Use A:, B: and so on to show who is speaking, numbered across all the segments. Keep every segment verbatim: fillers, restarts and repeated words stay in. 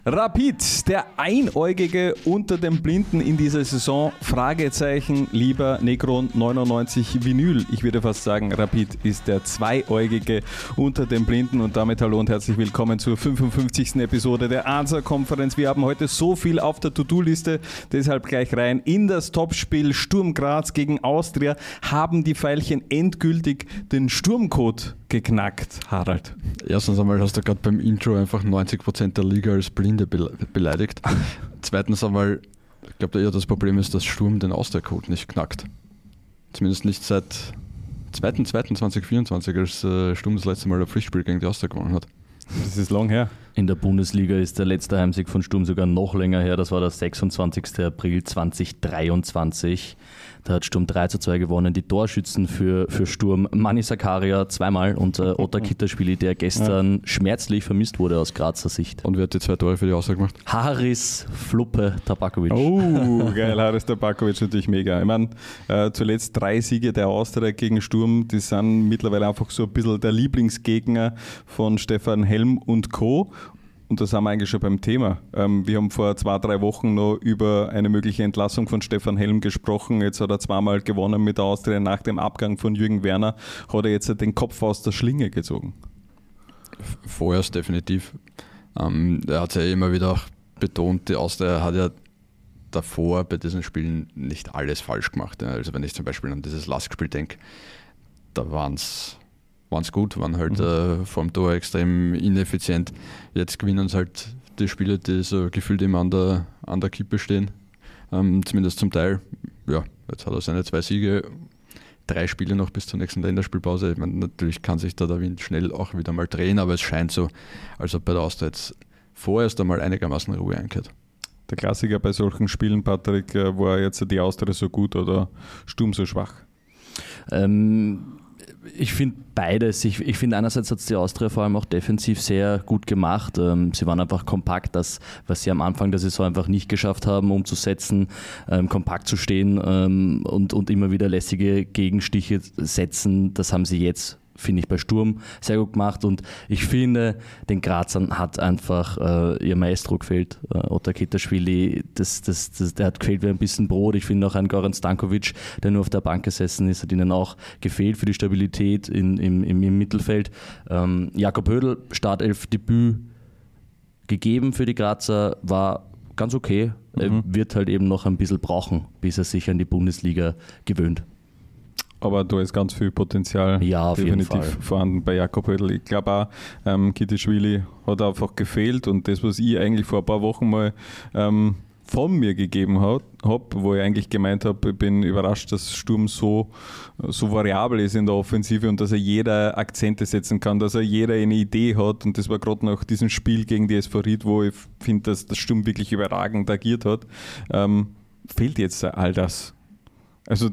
A: Rapid, der Einäugige unter den Blinden in dieser Saison, Fragezeichen, lieber Necron neunundneunzig Vinyl. Ich würde fast sagen, Rapid ist der Zweiäugige unter den Blinden und damit hallo und herzlich willkommen zur fünfundfünfzigsten Episode der Ansa-Konferenz. Wir haben heute so viel auf der To-Do-Liste, deshalb gleich rein in das Topspiel Sturm Graz gegen Austria. Haben die Veilchen endgültig den Sturmcode geknackt, Harald?
B: Erstens einmal hast du gerade beim Intro einfach neunzig Prozent der Liga als Blinde beleidigt. Zweitens einmal, ich glaube, eher das Problem ist, dass Sturm den Austria-Code nicht knackt. Zumindest nicht seit zweiter zweiter zweitausendvierundzwanzig, als äh, Sturm das letzte Mal ein Pflichtspiel gegen die Austria gewonnen hat.
A: Das ist lang her.
C: In der Bundesliga ist der letzte Heimsieg von Sturm sogar noch länger her. Das war der sechsundzwanzigsten April zweitausenddreiundzwanzig. Da hat Sturm drei zu zwei gewonnen. Die Torschützen für, für Sturm, Manni Sakaria zweimal und äh, Otar Kitaschwili, der gestern ja. schmerzlich vermisst wurde aus Grazer Sicht.
B: Und wer hat die zwei Tore für die Austria gemacht?
C: Haris Fluppe Tabakovic.
A: Oh, geil, Haris Tabakovic natürlich mega. Ich meine, äh, zuletzt drei Siege der Austria gegen Sturm, die sind mittlerweile einfach so ein bisschen der Lieblingsgegner von Stefan Helm und Co. Und da sind wir eigentlich schon beim Thema. Ähm, wir haben vor zwei, drei Wochen noch über eine mögliche Entlassung von Stefan Helm gesprochen. Jetzt hat er zweimal gewonnen mit der Austria. Nach dem Abgang von Jürgen Werner hat er jetzt den Kopf aus der Schlinge gezogen.
B: Vorerst definitiv. Ähm, er hat ja immer wieder auch betont, die Austria hat ja davor bei diesen Spielen nicht alles falsch gemacht. Also wenn ich zum Beispiel an dieses Lask-Spiel denke, da waren es waren es gut, waren halt mhm. äh, vor dem Tor extrem ineffizient. Jetzt gewinnen es halt die Spiele, die so gefühlt immer an der, an der Kippe stehen. Ähm, zumindest zum Teil. Ja, jetzt hat er seine zwei Siege, drei Spiele noch bis zur nächsten Länderspielpause. Ich meine, natürlich kann sich da der Wind schnell auch wieder mal drehen, aber es scheint so, als ob bei der Austria jetzt vorerst einmal einigermaßen Ruhe einkehrt.
A: Der Klassiker bei solchen Spielen, Patrick, war jetzt die Austria so gut oder Sturm so schwach?
C: Ähm... Ich finde beides. Ich, ich finde einerseits hat es die Austria vor allem auch defensiv sehr gut gemacht. Ähm, sie waren einfach kompakt, das, was sie am Anfang der Saison einfach nicht geschafft haben, umzusetzen, ähm, kompakt zu stehen ähm, und, und immer wieder lässige Gegenstiche setzen. Das haben sie jetzt, finde ich, bei Sturm sehr gut gemacht und ich finde, den Grazern hat einfach äh, ihr Maestro gefehlt, äh, Otar Kitaschwili, das, das, das, der hat gefehlt wie ein bisschen Brot. Ich finde auch ein Goran Stankovic, der nur auf der Bank gesessen ist, hat ihnen auch gefehlt für die Stabilität in, im, im, im Mittelfeld. Ähm, Jakob Hödl, Startelf-Debüt gegeben für die Grazer, war ganz okay. Mhm. Er wird halt eben noch ein bisschen brauchen, bis er sich an die Bundesliga gewöhnt.
A: Aber da ist ganz viel Potenzial
C: ja, auf
A: definitiv
C: jeden Fall.
A: vorhanden bei Jakob Hödl. Ich glaube auch, ähm, Kitaschwili hat einfach gefehlt und das, was ich eigentlich vor ein paar Wochen mal ähm, von mir gegeben habe, hab, wo ich eigentlich gemeint habe, ich bin überrascht, dass Sturm so, so variabel ist in der Offensive und dass er jeder Akzente setzen kann, dass er jeder eine Idee hat und das war gerade nach diesem Spiel gegen die S V Ried, wo ich finde, dass das Sturm wirklich überragend agiert hat, ähm, fehlt jetzt all das. Also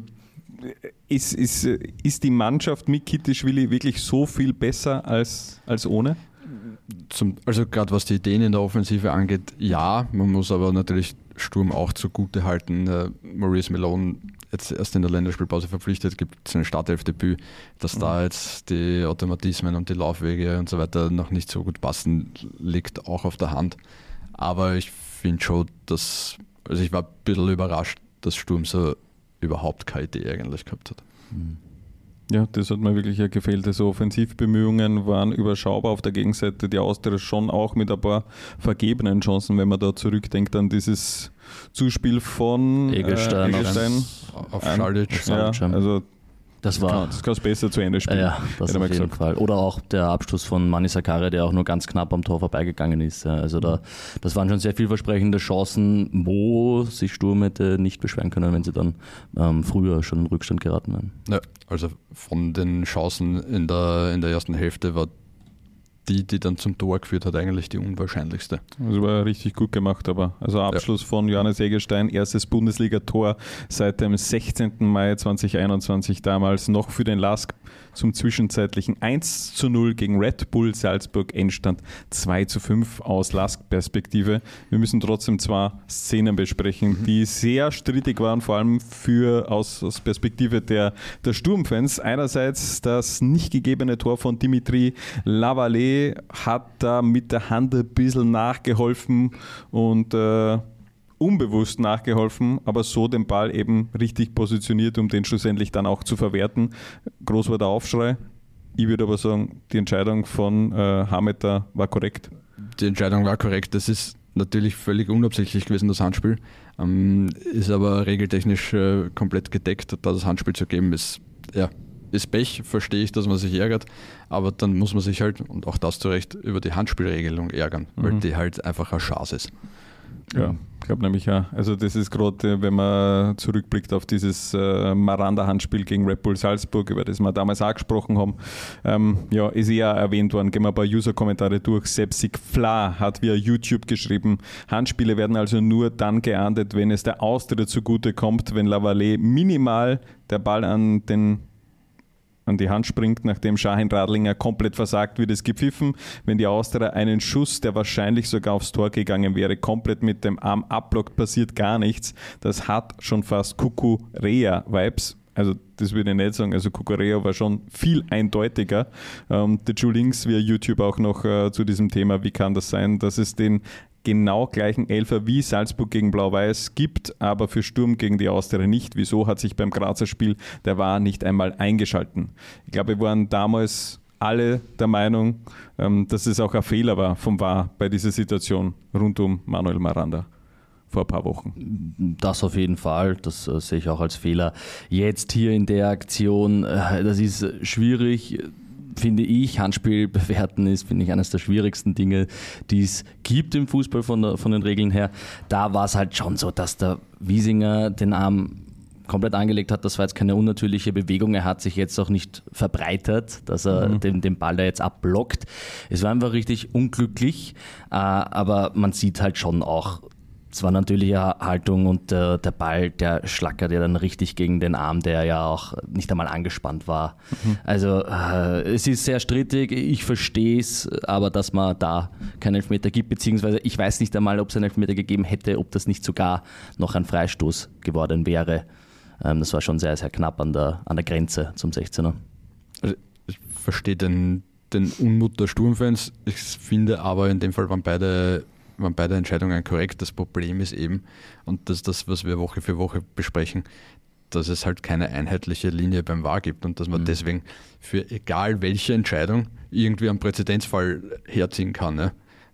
A: Ist, ist, ist die Mannschaft mit Kitaschwili wirklich so viel besser als, als ohne?
B: Zum, also gerade was die Ideen in der Offensive angeht, ja, man muss aber natürlich Sturm auch zugute halten. Äh, Maurice Malone jetzt erst in der Länderspielpause verpflichtet, gibt es ein Startelfdebüt, dass mhm. da jetzt die Automatismen und die Laufwege und so weiter noch nicht so gut passen, liegt auch auf der Hand. Aber ich finde schon, dass, also ich war ein bisschen überrascht, dass Sturm so überhaupt keine Idee eigentlich gehabt hat.
A: Ja, das hat mir wirklich ja gefehlt. Also Offensivbemühungen waren überschaubar. Auf der Gegenseite die Austria schon auch mit ein paar vergebenen Chancen, wenn man da zurückdenkt an dieses Zuspiel von
C: Egelstein,
A: äh, Egelstein
B: auf Schalic.
A: Ja, also
C: Das war,
A: das kann es besser zu Ende spielen.
C: Ja, das auf jeden Fall. Oder auch der Abschluss von Manni Sakaria, der auch nur ganz knapp am Tor vorbeigegangen ist. Also da, das waren schon sehr vielversprechende Chancen, wo sich Sturm hätte nicht beschweren können, wenn sie dann ähm, früher schon in Rückstand geraten wären.
B: Ja, also von den Chancen in der, in der ersten Hälfte war die, die dann zum Tor geführt hat, eigentlich die unwahrscheinlichste.
A: Das war richtig gut gemacht, aber also Abschluss ja. von Johannes Egelstein, erstes Bundesliga-Tor seit dem sechzehnten Mai zweitausendeinundzwanzig, damals noch für den Lask zum zwischenzeitlichen eins zu null gegen Red Bull Salzburg, Endstand zwei zu fünf aus Lask-Perspektive. Wir müssen trotzdem zwei Szenen besprechen, mhm. die sehr strittig waren, vor allem für aus, aus Perspektive der, der Sturmfans. Einerseits das nicht gegebene Tor von Dimitri Lavallee Lavallée hat da mit der Hand ein bisschen nachgeholfen und äh, unbewusst nachgeholfen, aber so den Ball eben richtig positioniert, um den schlussendlich dann auch zu verwerten. Groß war der Aufschrei. Ich würde aber sagen, die Entscheidung von äh, Hameter war korrekt.
B: Die Entscheidung war korrekt. Das ist natürlich völlig unabsichtlich gewesen, das Handspiel. Ähm, ist aber regeltechnisch äh, komplett gedeckt. Da das Handspiel zu geben, ist, ja, ist Pech, verstehe ich, dass man sich ärgert. Aber dann muss man sich halt, und auch das zu Recht, über die Handspielregelung ärgern, mhm. weil die halt einfach eine Chance ist.
A: Ja, ich glaube nämlich ja. Also das ist gerade, wenn man zurückblickt auf dieses äh, Maranda-Handspiel gegen Red Bull Salzburg, über das wir damals auch gesprochen haben, ähm, ja, ist eher erwähnt worden. Gehen wir ein paar User-Kommentare durch. Sepsik Fla hat via YouTube geschrieben, Handspiele werden also nur dann geahndet, wenn es der Austria zugute kommt, wenn Lavallée minimal der Ball an den an die Hand springt, nachdem Shahin Radlinger komplett versagt, wird es gepfiffen. Wenn die Austria einen Schuss, der wahrscheinlich sogar aufs Tor gegangen wäre, komplett mit dem Arm abblockt, passiert gar nichts. Das hat schon fast Kukurea-Vibes. Also das würde ich nicht sagen. Also Kukurea war schon viel eindeutiger. Ähm, der Ju Links via YouTube auch noch äh, zu diesem Thema, wie kann das sein, dass es den genau gleichen Elfer wie Salzburg gegen Blau-Weiß gibt, aber für Sturm gegen die Austria nicht. Wieso hat sich beim Grazer Spiel der V A R nicht einmal eingeschalten? Ich glaube, wir waren damals alle der Meinung, dass es auch ein Fehler war vom V A R bei dieser Situation rund um Manuel Maranda vor ein paar Wochen.
C: Das auf jeden Fall, das äh, sehe ich auch als Fehler. Jetzt hier in der Aktion, äh, das ist schwierig, finde ich. Handspiel bewerten ist, finde ich, eines der schwierigsten Dinge, die es gibt im Fußball von, der, von den Regeln her. Da war es halt schon so, dass der Wiesinger den Arm komplett angelegt hat. Das war jetzt keine unnatürliche Bewegung. Er hat sich jetzt auch nicht verbreitert, dass er mhm. den, den Ball da jetzt abblockt. Es war einfach richtig unglücklich, äh, aber man sieht halt schon auch, es war natürliche Haltung und äh, der Ball, der schlackert ja dann richtig gegen den Arm, der ja auch nicht einmal angespannt war. Mhm. Also äh, es ist sehr strittig, ich verstehe es, aber dass man da keinen Elfmeter gibt, beziehungsweise ich weiß nicht einmal, ob es einen Elfmeter gegeben hätte, ob das nicht sogar noch ein Freistoß geworden wäre. Ähm, das war schon sehr, sehr knapp an der, an der Grenze zum sechzehner.
B: Also ich verstehe den, den Unmut der Sturmfans, ich finde aber in dem Fall waren beide waren beide Entscheidungen korrekt. Das Problem ist eben, und das ist das, was wir Woche für Woche besprechen, dass es halt keine einheitliche Linie beim V A R gibt und dass man mhm. deswegen für egal welche Entscheidung irgendwie einen Präzedenzfall herziehen kann. Ne?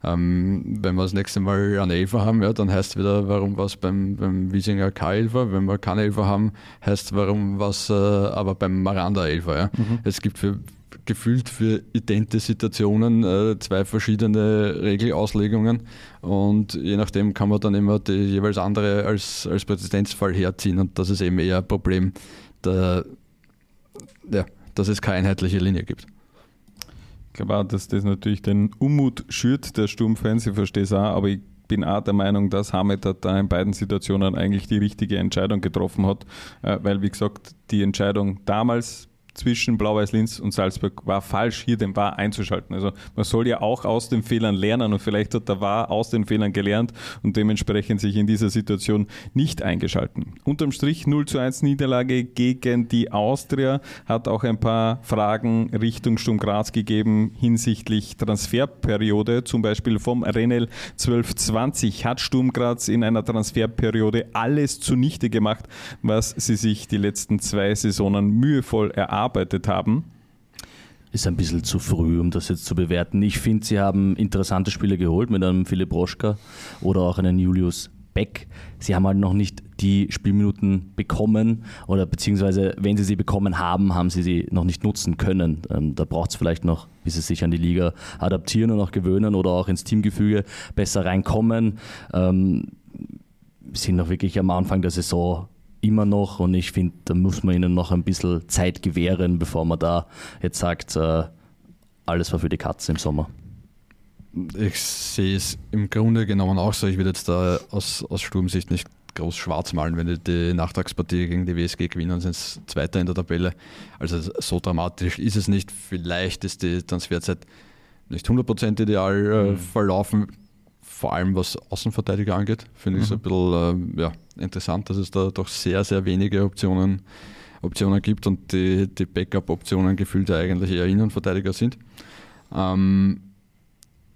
B: Ähm, wenn wir das nächste Mal eine Elfer haben, ja, dann heißt es wieder, warum war es beim, beim Wiesinger K-Elfer. Wenn wir keine Elfer haben, heißt es, warum war es äh, aber beim Maranda Elfer. Ja? Mhm. Es gibt für gefühlt für idente Situationen äh, zwei verschiedene Regelauslegungen und je nachdem kann man dann immer die jeweils andere als, als Präzedenzfall herziehen und das ist eben eher ein Problem, der, ja, dass es keine einheitliche Linie gibt.
A: Ich glaube auch, dass das natürlich den Unmut schürt der Sturmfans, ich verstehe es auch, aber ich bin auch der Meinung, dass Hameter da in beiden Situationen eigentlich die richtige Entscheidung getroffen hat, äh, weil wie gesagt, die Entscheidung damals zwischen Blau-Weiß-Linz und Salzburg war falsch, hier den V A R einzuschalten. Also man soll ja auch aus den Fehlern lernen und vielleicht hat der V A R aus den Fehlern gelernt und dementsprechend sich in dieser Situation nicht eingeschalten. Unterm Strich null zu eins Niederlage gegen die Austria, hat auch ein paar Fragen Richtung Sturm Graz gegeben hinsichtlich Transferperiode, zum Beispiel vom Renel zwölf zwanzig. Hat Sturm Graz in einer Transferperiode alles zunichte gemacht, was sie sich die letzten zwei Saisonen mühevoll erarbeitet arbeitet haben?
C: Ist ein bisschen zu früh, um das jetzt zu bewerten. Ich finde, sie haben interessante Spieler geholt mit einem Philipp Roschka oder auch einen Julius Beck. Sie haben halt noch nicht die Spielminuten bekommen oder beziehungsweise, wenn sie sie bekommen haben, haben sie sie noch nicht nutzen können. Ähm, da braucht es vielleicht noch, bis sie sich an die Liga adaptieren und auch gewöhnen oder auch ins Teamgefüge besser reinkommen. Ähm, sind noch wirklich am Anfang der Saison immer noch und ich finde, da muss man ihnen noch ein bisschen Zeit gewähren, bevor man da jetzt sagt, äh, alles war für die Katze im Sommer.
B: Ich sehe es im Grunde genommen auch so. Ich will jetzt da aus, aus Sturmsicht nicht groß schwarz malen. Wenn die die Nachtragspartie gegen die W S G gewinnen, sind es Zweiter in der Tabelle. Also so dramatisch ist es nicht. Vielleicht ist die Transferzeit nicht hundert Prozent ideal äh, mhm. verlaufen. Vor allem was Außenverteidiger angeht, finde ich es mhm. ein bisschen äh, ja, interessant, dass es da doch sehr, sehr wenige Optionen, Optionen gibt und die, die Backup-Optionen gefühlt eigentlich eher Innenverteidiger sind. Ähm,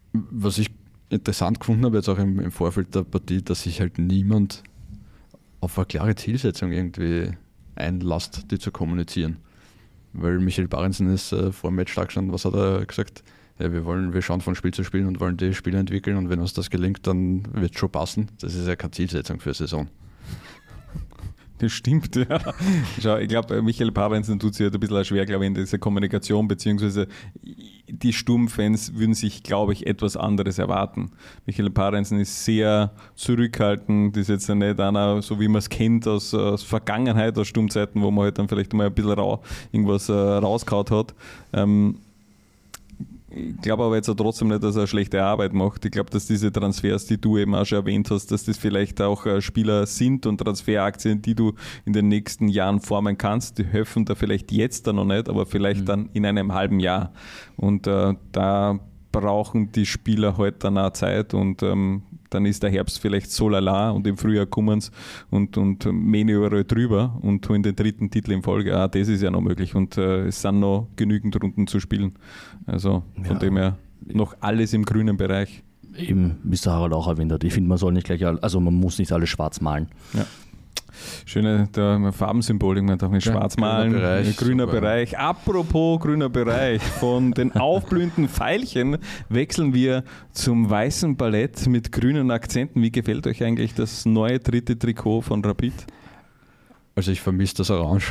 B: Was ich interessant gefunden habe, jetzt auch im, im Vorfeld der Partie, dass sich halt niemand auf eine klare Zielsetzung irgendwie einlasst, die zu kommunizieren. Weil Michael Barensen ist äh, vor dem Matchtag schon, was hat er gesagt? Ja, wir wollen, wir schauen von Spiel zu Spiel und wollen die Spiele entwickeln und wenn uns das gelingt, dann wird es schon passen. Das ist ja keine Zielsetzung für eine Saison.
A: Das stimmt, ja. Schau, ich glaube, Michael Parensen tut sich halt ein bisschen schwer, glaube ich, in dieser Kommunikation, beziehungsweise die Sturmfans würden sich, glaube ich, etwas anderes erwarten. Michael Parensen ist sehr zurückhaltend, ist jetzt nicht einer, so wie man es kennt aus, aus Vergangenheit, aus Sturmzeiten, wo man halt dann vielleicht mal ein bisschen rau, irgendwas äh, rausgehauen hat. Ähm, Ich glaube aber jetzt auch trotzdem nicht, dass er schlechte Arbeit macht. Ich glaube, dass diese Transfers, die du eben auch schon erwähnt hast, dass das vielleicht auch Spieler sind und Transferaktien, die du in den nächsten Jahren formen kannst. Die helfen da vielleicht jetzt dann noch nicht, aber vielleicht mhm. dann in einem halben Jahr. Und äh, da brauchen die Spieler halt dann auch Zeit und ähm, dann ist der Herbst vielleicht so lala und im Frühjahr kommen sie und, und mähen überall drüber und holen den dritten Titel in Folge. Auch das ist ja noch möglich und äh, es sind noch genügend Runden zu spielen. Also von ja. dem her noch alles im grünen Bereich.
C: Eben, wie es der Harald auch erwähnt hat. Ich finde, man soll nicht gleich, also man muss nicht alles schwarz malen.
A: Ja. Schöne der Farbensymbolik, man darf nicht ja, schwarz malen, grüner Bereich. Grüner Bereich. Apropos grüner Bereich, von den aufblühenden Veilchen wechseln wir zum weißen Ballett mit grünen Akzenten. Wie gefällt euch eigentlich das neue dritte Trikot von Rapid?
B: Also ich vermisse das Orange.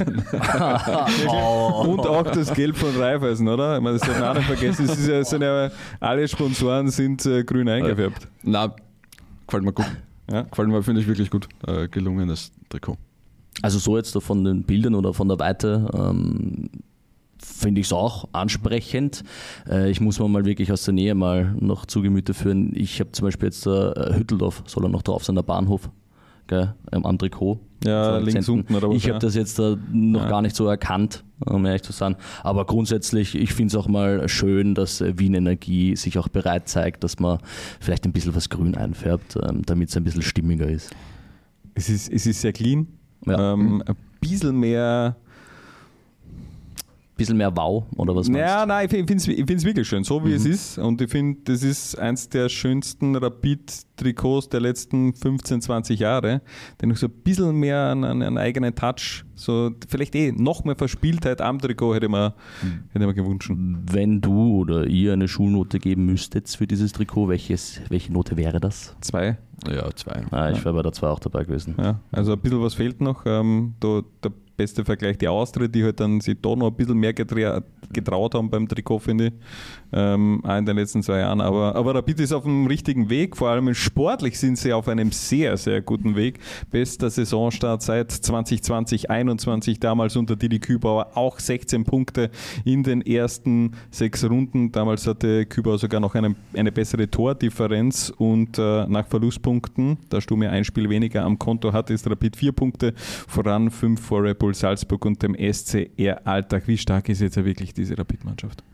A: Und auch das Gelb von Raiffeisen, oder? Ich meine, das darf man auch nicht vergessen. Es ist ja, sind ja, alle Sponsoren sind äh, grün eingefärbt.
B: Na, gefällt mir gut. Ja, gefällt mir, finde ich wirklich gut. Äh, gelungenes Trikot.
C: Also so jetzt von den Bildern oder von der Weite ähm, finde ich es auch ansprechend. Äh, ich muss mir mal wirklich aus der Nähe mal noch zu Gemüte führen. Ich habe zum Beispiel jetzt äh, Hütteldorf, soll er noch drauf sein, der Bahnhof, gell, am Trikot.
A: Ja, links unten oder was?
C: Ich habe
A: ja.
C: das jetzt äh, noch
A: ja.
C: gar nicht so erkannt, um ehrlich zu sein. Aber grundsätzlich, ich finde es auch mal schön, dass äh, Wien Energie sich auch bereit zeigt, dass man vielleicht ein bisschen was grün einfärbt, ähm, damit es ein bisschen stimmiger ist.
A: Es ist, es ist sehr clean.
C: Ja.
A: Ähm, ein bisschen mehr...
C: bisschen mehr Wow, oder was meinst du?
A: Ja, nein, ich finde es ich find's wirklich schön, so wie mhm. es ist. Und ich finde, das ist eins der schönsten Rapid-Trikots der letzten fünfzehn, zwanzig Jahre. Der noch so ein bisschen mehr einen, einen eigenen Touch, so vielleicht eh noch mehr Verspieltheit am Trikot hätte man, mhm. hätte man gewünscht.
C: Wenn du oder ihr eine Schulnote geben müsstet für dieses Trikot, welches, welche Note wäre das?
A: Zwei.
B: Ja, zwei.
C: Ah, ich ja. wäre bei der zwei auch dabei gewesen.
A: Ja, also ein bisschen was fehlt noch. Ähm, da, der beste Vergleich die Austria, die halt dann sich da noch ein bisschen mehr getra- getraut haben beim Trikot, finde ich, ähm, auch in den letzten zwei Jahren. Aber, aber Rapid ist auf dem richtigen Weg, vor allem sportlich sind sie auf einem sehr, sehr guten Weg. Bester Saisonstart seit zwanzig zwanzig einundzwanzig, damals unter Didi Kübauer auch sechzehn Punkte in den ersten sechs Runden. Damals hatte Kübauer sogar noch eine, eine bessere Tordifferenz und äh, nach Verlustpunkten, da Stumme ein Spiel weniger am Konto hat, ist Rapid vier Punkte voran, fünf vor Red Bull Salzburg und dem S C R Alltag. Wie stark ist jetzt wirklich diese Rapid-Mannschaft?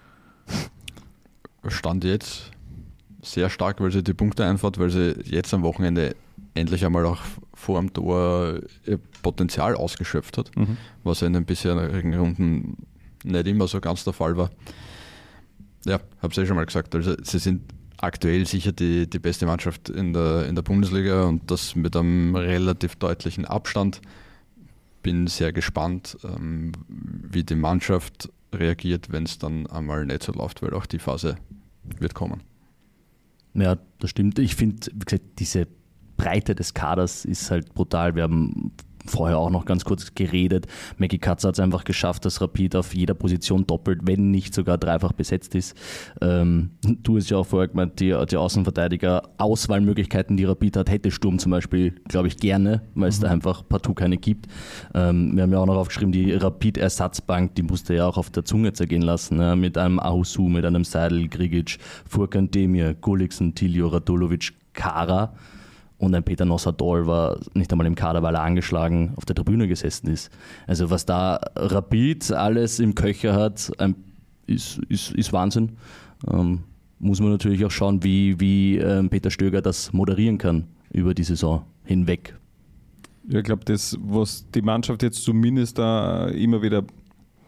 B: Stand jetzt sehr stark, weil sie die Punkte einfährt, weil sie jetzt am Wochenende endlich einmal auch vor dem Tor ihr Potenzial ausgeschöpft hat, mhm. was in den bisherigen Runden nicht immer so ganz der Fall war. Ja, habe es ja schon mal gesagt, also sie sind aktuell sicher die, die beste Mannschaft in der, in der Bundesliga und das mit einem relativ deutlichen Abstand. Bin sehr gespannt, ähm, wie die Mannschaft reagiert, wenn es dann einmal nicht so läuft, weil auch die Phase wird kommen.
C: Ja, das stimmt. Ich finde, wie gesagt, diese Breite des Kaders ist halt brutal. Wir haben vorher auch noch ganz kurz geredet. Maggie Katzer hat es einfach geschafft, dass Rapid auf jeder Position doppelt, wenn nicht sogar dreifach besetzt ist. Ähm, du hast ja auch vorher gemeint, die, die Außenverteidiger-Auswahlmöglichkeiten, die Rapid hat, hätte Sturm zum Beispiel, glaube ich, gerne, weil es mhm. da einfach partout keine gibt. Ähm, wir haben ja auch noch aufgeschrieben, die Rapid-Ersatzbank, die musste ja auch auf der Zunge zergehen lassen, ja, mit einem Ahusu, mit einem Seidel, Grigic, Furkan Demir, Gulliksen, Tilio, Radulovic, Kara. Und ein Peter Nossadol war nicht einmal im Kader, weil er angeschlagen auf der Tribüne gesessen ist. Also was da Rapid alles im Köcher hat, ist, ist, ist Wahnsinn. Ähm, muss man natürlich auch schauen, wie, wie ähm, Peter Stöger das moderieren kann über die Saison hinweg.
A: Ja, ich glaube, das, was die Mannschaft jetzt zumindest da immer wieder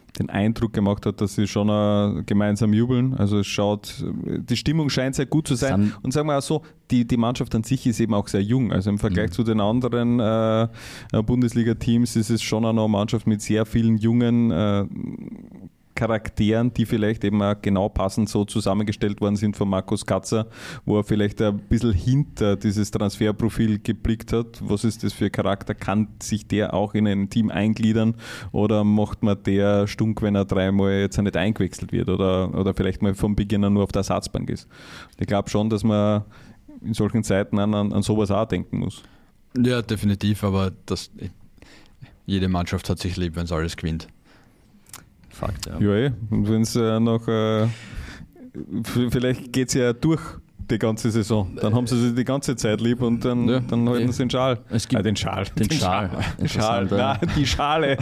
A: den Eindruck gemacht hat, dass sie schon uh, gemeinsam jubeln. Also es schaut, die Stimmung scheint sehr gut zu sein. Sam und sagen wir auch so, die, die Mannschaft an sich ist eben auch sehr jung. Also im Vergleich mhm. zu den anderen äh, Bundesliga-Teams ist es schon auch noch eine Mannschaft mit sehr vielen jungen äh, Charakteren, die vielleicht eben auch genau passend so zusammengestellt worden sind von Markus Katzer, wo er vielleicht ein bisschen hinter dieses Transferprofil geblickt hat. Was ist das für ein Charakter? Kann sich der auch in ein Team eingliedern oder macht man der stunk, wenn er dreimal jetzt nicht eingewechselt wird oder, oder vielleicht mal vom Beginn an nur auf der Ersatzbank ist? Ich glaube schon, dass man in solchen Zeiten an, an, an sowas auch denken muss.
B: Ja, definitiv, aber das, jede Mannschaft hat sich lieb, wenn es alles gewinnt.
A: Fakt, ja. Ja, eh. Und wenn es äh, noch, äh, vielleicht geht es ja durch die ganze Saison. Dann haben sie sich die ganze Zeit lieb und dann, ja. dann halten ja. sie den Schal.
C: Es gibt
A: äh, den Schal.
C: Den, den Schal.
A: Den Schal. Schal. Nein, die Schale.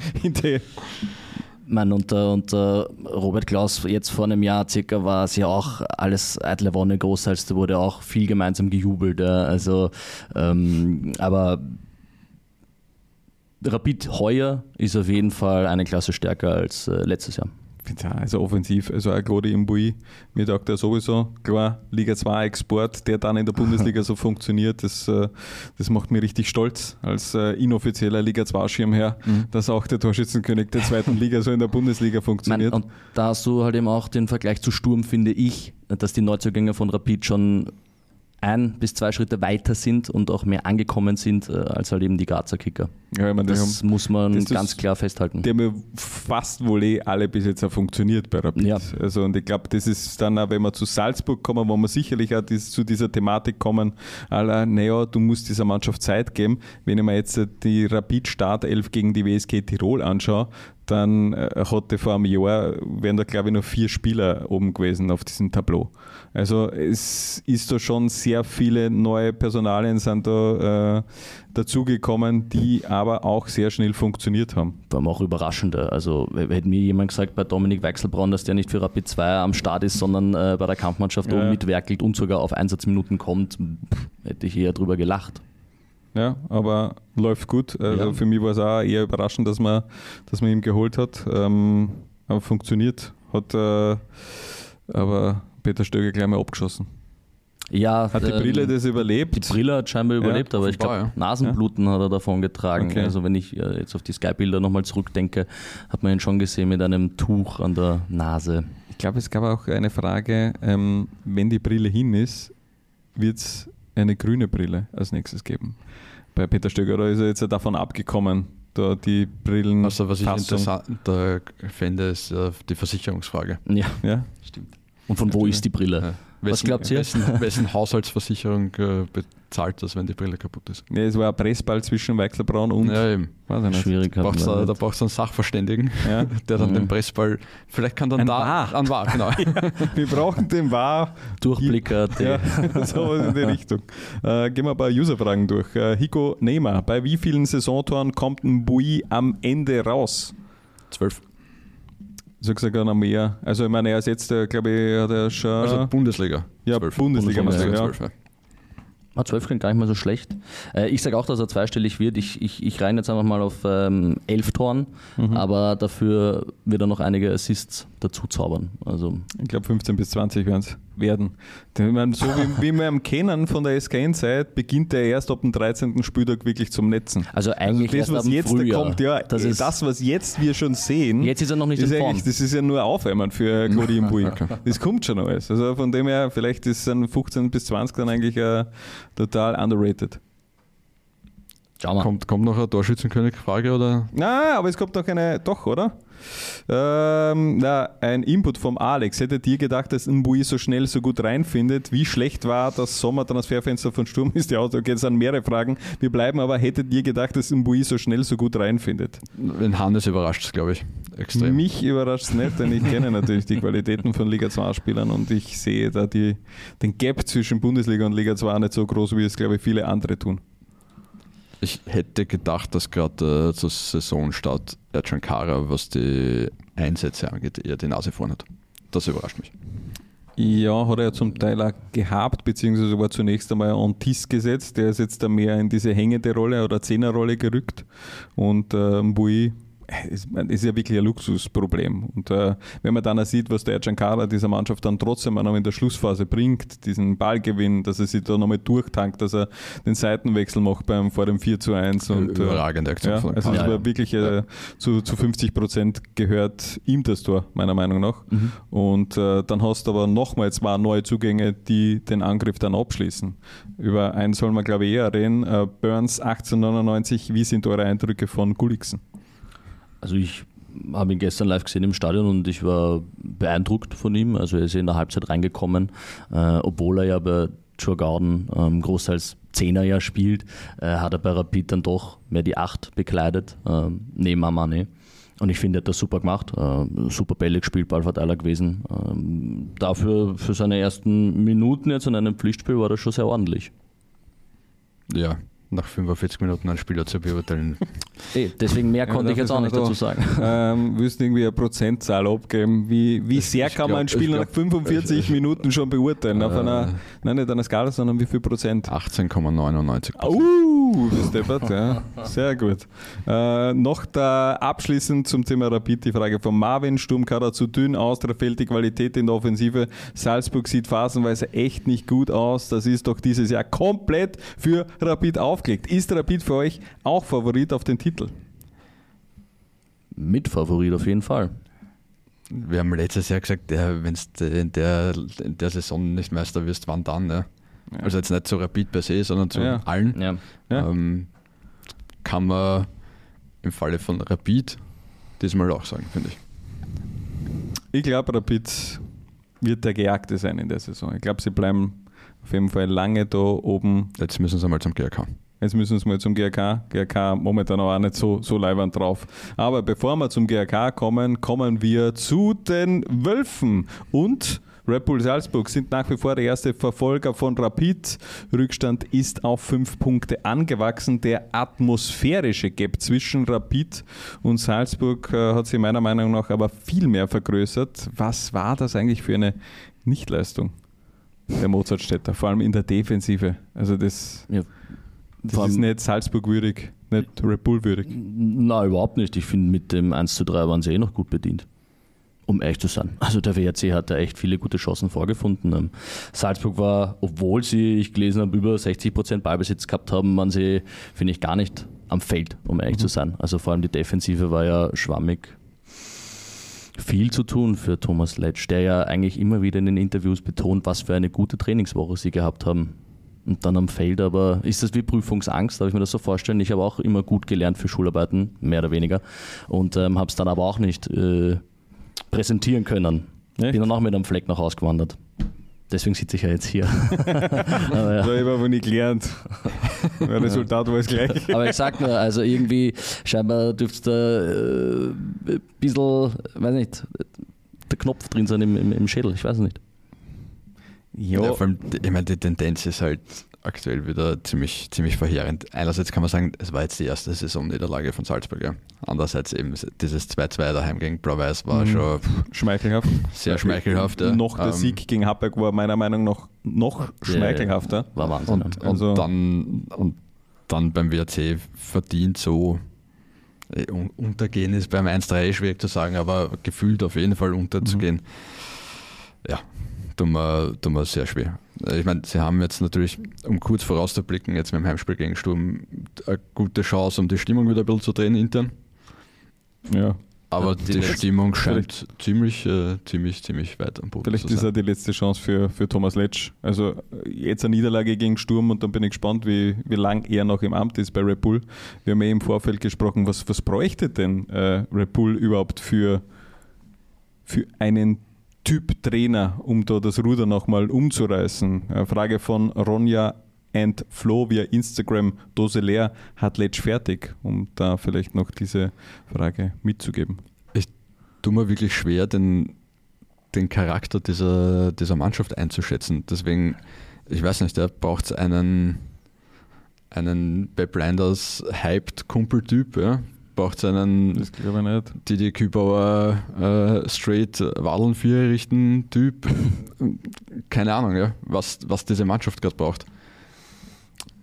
C: Man, unter, unter Robert Klaus jetzt vor einem Jahr circa war es ja auch alles eitle Wonne großteils, da wurde auch viel gemeinsam gejubelt. Ja. Also, ähm, aber Rapid heuer ist auf jeden Fall eine Klasse stärker als äh, letztes Jahr.
A: Ja, also offensiv, also auch gerade im Bui, mir sagt er sowieso, klar, Liga zwei Export, der dann in der Bundesliga so funktioniert, das, das macht mich richtig stolz als inoffizieller Liga zwei Schirmherr, mhm. dass auch der Torschützenkönig der zweiten Liga so in der Bundesliga funktioniert.
C: Mein, und da hast du halt eben auch den Vergleich zu Sturm, finde ich, dass die Neuzugänge von Rapid schon ein bis zwei Schritte weiter sind und auch mehr angekommen sind äh, als halt eben die Grazer Kicker.
A: Ja, ich meine,
C: das
A: haben,
C: muss man das ganz klar festhalten.
A: Die haben ja fast wohl eh alle bis jetzt auch funktioniert bei Rapid.
C: Ja.
A: Also, und ich glaube, das ist dann auch, wenn wir zu Salzburg kommen, wo wir sicherlich auch dies, zu dieser Thematik kommen, aller, naja, du musst dieser Mannschaft Zeit geben. Wenn ich mir jetzt die Rapid-Startelf gegen die W S G Tirol anschaue, dann äh, hatte vor einem Jahr, wären da glaube ich noch vier Spieler oben gewesen auf diesem Tableau. Also es ist da schon sehr viele neue Personalien sind da äh, dazugekommen, die aber auch sehr schnell funktioniert haben.
C: Vor allem auch überraschender. Also hätte mir jemand gesagt bei Dominik Weichselbraun, dass der nicht für Rapid zwei am Start ist, sondern äh, bei der Kampfmannschaft ja. oben mitwerkelt und sogar auf Einsatzminuten kommt, pff, hätte ich eher drüber gelacht.
A: Ja, aber läuft gut. Also
C: ja.
A: Für mich war es auch eher überraschend, dass man, dass man ihn geholt hat. Ähm, aber funktioniert. Hat äh, aber Peter Stöger gleich mal abgeschossen.
C: Ja,
A: hat die ähm, Brille das überlebt?
C: Die Brille hat scheinbar überlebt, ja, aber ich glaube,
B: ja.
C: Nasenbluten hat er davon getragen. Okay. Also wenn ich äh, jetzt auf die Sky-Bilder nochmal zurückdenke, hat man ihn schon gesehen mit einem Tuch an der Nase.
A: Ich glaube, es gab auch eine Frage, ähm, wenn die Brille hin ist, wird es eine grüne Brille als nächstes geben. Bei Peter Stöger ist er jetzt davon abgekommen, da die Brillen.
B: Also was ich interessanter fände, ist äh, die Versicherungsfrage.
C: Ja,
A: ja,
C: stimmt. Und von wo ist die Brille? Ja. Was
B: wessen,
C: glaubt ihr?
B: Wessen, wessen Haushaltsversicherung äh, bezahlt das, wenn die Brille kaputt ist?
A: Ja, es war ein Pressball zwischen Weichselbraun und...
B: Ja, eben.
C: Weiß ich nicht. Schwierig.
B: Da brauchst du, da brauchst du einen Sachverständigen, ja. der dann mhm. den Pressball... Vielleicht kann dann
A: ein
B: da...
A: War.
B: Ein War, genau.
A: Ja, wir brauchen den War.
C: Durchblicker.
A: Ja, sowas in die Richtung. Äh, gehen wir ein paar Userfragen durch. Äh, Hiko Nehmer, bei wie vielen Saisontoren kommt ein Bui am Ende raus?
B: Zwölf.
A: Ich sage sogar noch mehr. Also ich meine, er ist jetzt, glaube ich, hat er schon...
B: Also Bundesliga.
A: Ja,
B: zwölf.
A: Bundesliga.
B: Bundesliga,
A: ja.
B: zwölf, ja.
C: Ah, zwölf klingt gar nicht mal so schlecht. Äh, ich sage auch, dass er zweistellig wird. Ich, ich, ich reine jetzt einfach mal auf ähm, elf Toren, mhm. aber dafür wird er noch einige Assists dazu zaubern. Also
A: ich glaube fünfzehn bis zwanzig werden es werden. Ich meine, so wie, wie wir ihn kennen von der S K N-Zeit, beginnt er erst ab dem dreizehnten Spieltag wirklich zum Netzen.
C: Also eigentlich
A: also das,
C: erst
A: was jetzt
C: Frühjahr.
A: kommt, ja, das, ist das, was jetzt wir schon sehen.
C: Jetzt ist er noch nicht
A: ist
C: in Form.
A: Das ist ja nur Aufwärmen für Claude Mbui. Das kommt schon alles. Also von dem her, vielleicht ist ein fünfzehn bis zwanzig dann eigentlich uh, total underrated.
B: Kommt, kommt noch eine Torschützenkönig-Frage, oder?
A: Nein, aber es kommt noch eine, doch, oder? Ähm, na, ein Input vom Alex. Hättet ihr gedacht, dass Mbui so schnell so gut reinfindet? Wie schlecht war das Sommertransferfenster von Sturm? Ist ja auch, okay, das sind mehrere Fragen. Wir bleiben aber, hättet ihr gedacht, dass Mbui so schnell so gut reinfindet?
B: Den Hannes überrascht es, glaube ich, extrem.
A: Mich überrascht es nicht, denn ich kenne natürlich die Qualitäten von Liga zwei Spielern und ich sehe da die, den Gap zwischen Bundesliga und Liga zwei nicht so groß, wie es, glaube ich, viele andere tun.
B: Ich hätte gedacht, dass gerade äh, zur Saisonstart Ercan Kara, was die Einsätze angeht, eher die Nase vorn hat. Das überrascht mich.
A: Ja, hat er ja zum Teil auch gehabt, beziehungsweise war zunächst einmal on Tis gesetzt. Der ist jetzt da mehr in diese hängende Rolle oder Zehnerrolle gerückt. Und äh, Mbui ist, ist ja wirklich ein Luxusproblem. Und äh, wenn man dann auch sieht, was der Giancarlo dieser Mannschaft dann trotzdem auch noch in der Schlussphase bringt, diesen Ballgewinn, dass er sich da nochmal durchtankt, dass er den Seitenwechsel macht beim, vor dem vier zu eins. Und,
B: überragende Aktion.
A: Ja,
B: von
A: also es
B: ja,
A: war
B: ja.
A: wirklich äh, zu, zu fünfzig Prozent gehört ihm das Tor, meiner Meinung nach.
C: Mhm.
A: Und äh, dann hast du aber nochmal zwei neue Zugänge, die den Angriff dann abschließen. Über einen soll man, glaube ich, eher reden. Äh, Burns achtzehnhundertneunundneunzig, wie sind eure Eindrücke von Gulliksen?
C: Also ich habe ihn gestern live gesehen im Stadion und ich war beeindruckt von ihm. Also er ist in der Halbzeit reingekommen, äh, obwohl er ja bei Djurgården ähm, großteils Zehner ja spielt, äh, hat er bei Rapid dann doch mehr die Acht bekleidet, äh, neben Amane. Und ich finde, er hat das super gemacht, äh, super Bälle gespielt, Ballverteiler gewesen. Ähm, dafür, für seine ersten Minuten jetzt in einem Pflichtspiel war das schon sehr ordentlich.
B: Ja, nach fünfundvierzig Minuten einen Spieler zu beurteilen.
C: Ey, deswegen mehr konnte ich jetzt auch nicht dazu sagen.
A: Ähm, willst du irgendwie eine Prozentzahl abgeben? Wie, wie sehr kann man einen Spieler nach fünfundvierzig Minuten schon beurteilen? Auf einer, nein, nicht einer Skala, sondern wie viel Prozent?
B: achtzehn Komma neunundneunzig Prozent.
A: Uh, das deppert, ja. Sehr gut. Äh, noch da abschließend zum Thema Rapid die Frage von Marvin. Sturmkader zu dünn, Austria fehlt die Qualität in der Offensive. Salzburg sieht phasenweise echt nicht gut aus. Das ist doch dieses Jahr komplett für Rapid aufgelegt. Ist Rapid für euch auch Favorit auf den Titel?
C: Mitfavorit auf jeden Fall.
B: Wir haben letztes Jahr gesagt, wenn du in der, in der Saison nicht Meister wirst, wann dann? Ja? Ja. Also jetzt nicht zu Rapid per se, sondern zu
A: ja.
B: allen.
C: Ja.
A: Ja.
B: Ähm, kann man im Falle von Rapid diesmal auch sagen, finde ich.
A: Ich glaube, Rapid wird der Gejagte sein in der Saison. Ich glaube, sie bleiben auf jeden Fall lange da oben.
B: Jetzt müssen sie mal zum G R K.
A: Jetzt müssen sie mal zum G R K. G R K momentan auch nicht so, so leiwand drauf. Aber bevor wir zum G R K kommen, kommen wir zu den Wölfen. Und Red Bull Salzburg sind nach wie vor der erste Verfolger von Rapid. Rückstand ist auf fünf Punkte angewachsen. Der atmosphärische Gap zwischen Rapid und Salzburg äh, hat sich meiner Meinung nach aber viel mehr vergrößert. Was war das eigentlich für eine Nichtleistung der Mozartstädter, vor allem in der Defensive? Also das,
C: Ja,
A: das ist nicht Salzburg würdig, nicht Red Bull würdig.
C: Nein, überhaupt nicht. Ich finde, mit dem eins zu drei waren sie eh noch gut bedient. Um ehrlich zu sein. Also der W R C hat da echt viele gute Chancen vorgefunden. Salzburg war, obwohl sie, ich gelesen habe, über sechzig Prozent Ballbesitz gehabt haben, waren sie, finde ich, gar nicht am Feld, um ehrlich mhm. zu sein. Also vor allem die Defensive war ja schwammig. Viel zu tun für Thomas Letsch, der ja eigentlich immer wieder in den Interviews betont, was für eine gute Trainingswoche sie gehabt haben. Und dann am Feld aber, ist das wie Prüfungsangst, darf ich mir das so vorstellen. Ich habe auch immer gut gelernt für Schularbeiten, mehr oder weniger. Und ähm, habe es dann aber auch nicht äh, präsentieren können. Echt? Bin dann auch mit einem Fleck nach Hause gewandert. Deswegen sitze ich ja jetzt hier. aber, ja.
A: Da habe ich aber nicht gelernt. Das Resultat war das gleiche.
C: Aber ich sag nur, also irgendwie scheinbar dürfte da äh, ein bisschen, weiß nicht, der Knopf drin sein im, im, im Schädel, ich weiß es nicht.
B: Ja. Ja, vor allem, ich meine, die Tendenz ist halt aktuell wieder ziemlich, ziemlich verheerend. Einerseits kann man sagen, es war jetzt die erste Saisonniederlage von Salzburg. Ja. Andererseits eben dieses zwei zwei daheim gegen Blau-Weiß war mhm. schon
A: schmeichelhaft.
B: Sehr schmeichelhaft. Ja.
A: Noch der ähm, Sieg gegen Happberg war meiner Meinung nach noch schmeichelhafter.
C: Ja, war Wahnsinn.
B: Und, und,
A: also,
B: dann, und dann beim W R C verdient so äh, untergehen ist beim eins drei schwierig zu sagen, aber gefühlt auf jeden Fall unterzugehen. Mhm. Ja, tun wir, tun wir sehr schwer. Ich meine, sie haben jetzt natürlich, um kurz vorauszublicken, jetzt mit dem Heimspiel gegen Sturm eine gute Chance, um die Stimmung wieder ein bisschen zu drehen intern.
A: Ja.
B: Aber
A: ja,
B: die,
A: die
B: Stimmung scheint ziemlich, äh, ziemlich, ziemlich weit am Boden
A: Vielleicht
B: zu sein.
A: ist ja die letzte Chance für, für Thomas Letsch. Also jetzt eine Niederlage gegen Sturm und dann bin ich gespannt, wie, wie lang er noch im Amt ist bei Red Bull. Wir haben ja im Vorfeld gesprochen, was, was bräuchte denn äh, Red Bull überhaupt für, für einen Typ Trainer, um da das Ruder nochmal umzureißen. Eine Frage von Ronja and Flo via Instagram, Dose leer, hat Letsch fertig, um da vielleicht noch diese Frage mitzugeben.
B: Ich tue mir wirklich schwer, den, den Charakter dieser, dieser Mannschaft einzuschätzen. Deswegen, ich weiß nicht, da braucht es einen, einen bei Blinders hyped Kumpeltyp, ja? Braucht es einen
A: das glaube ich nicht.
B: Didi Kübauer äh, straight Wadeln vier richten Typ. Keine Ahnung, ja, was, was diese Mannschaft gerade braucht.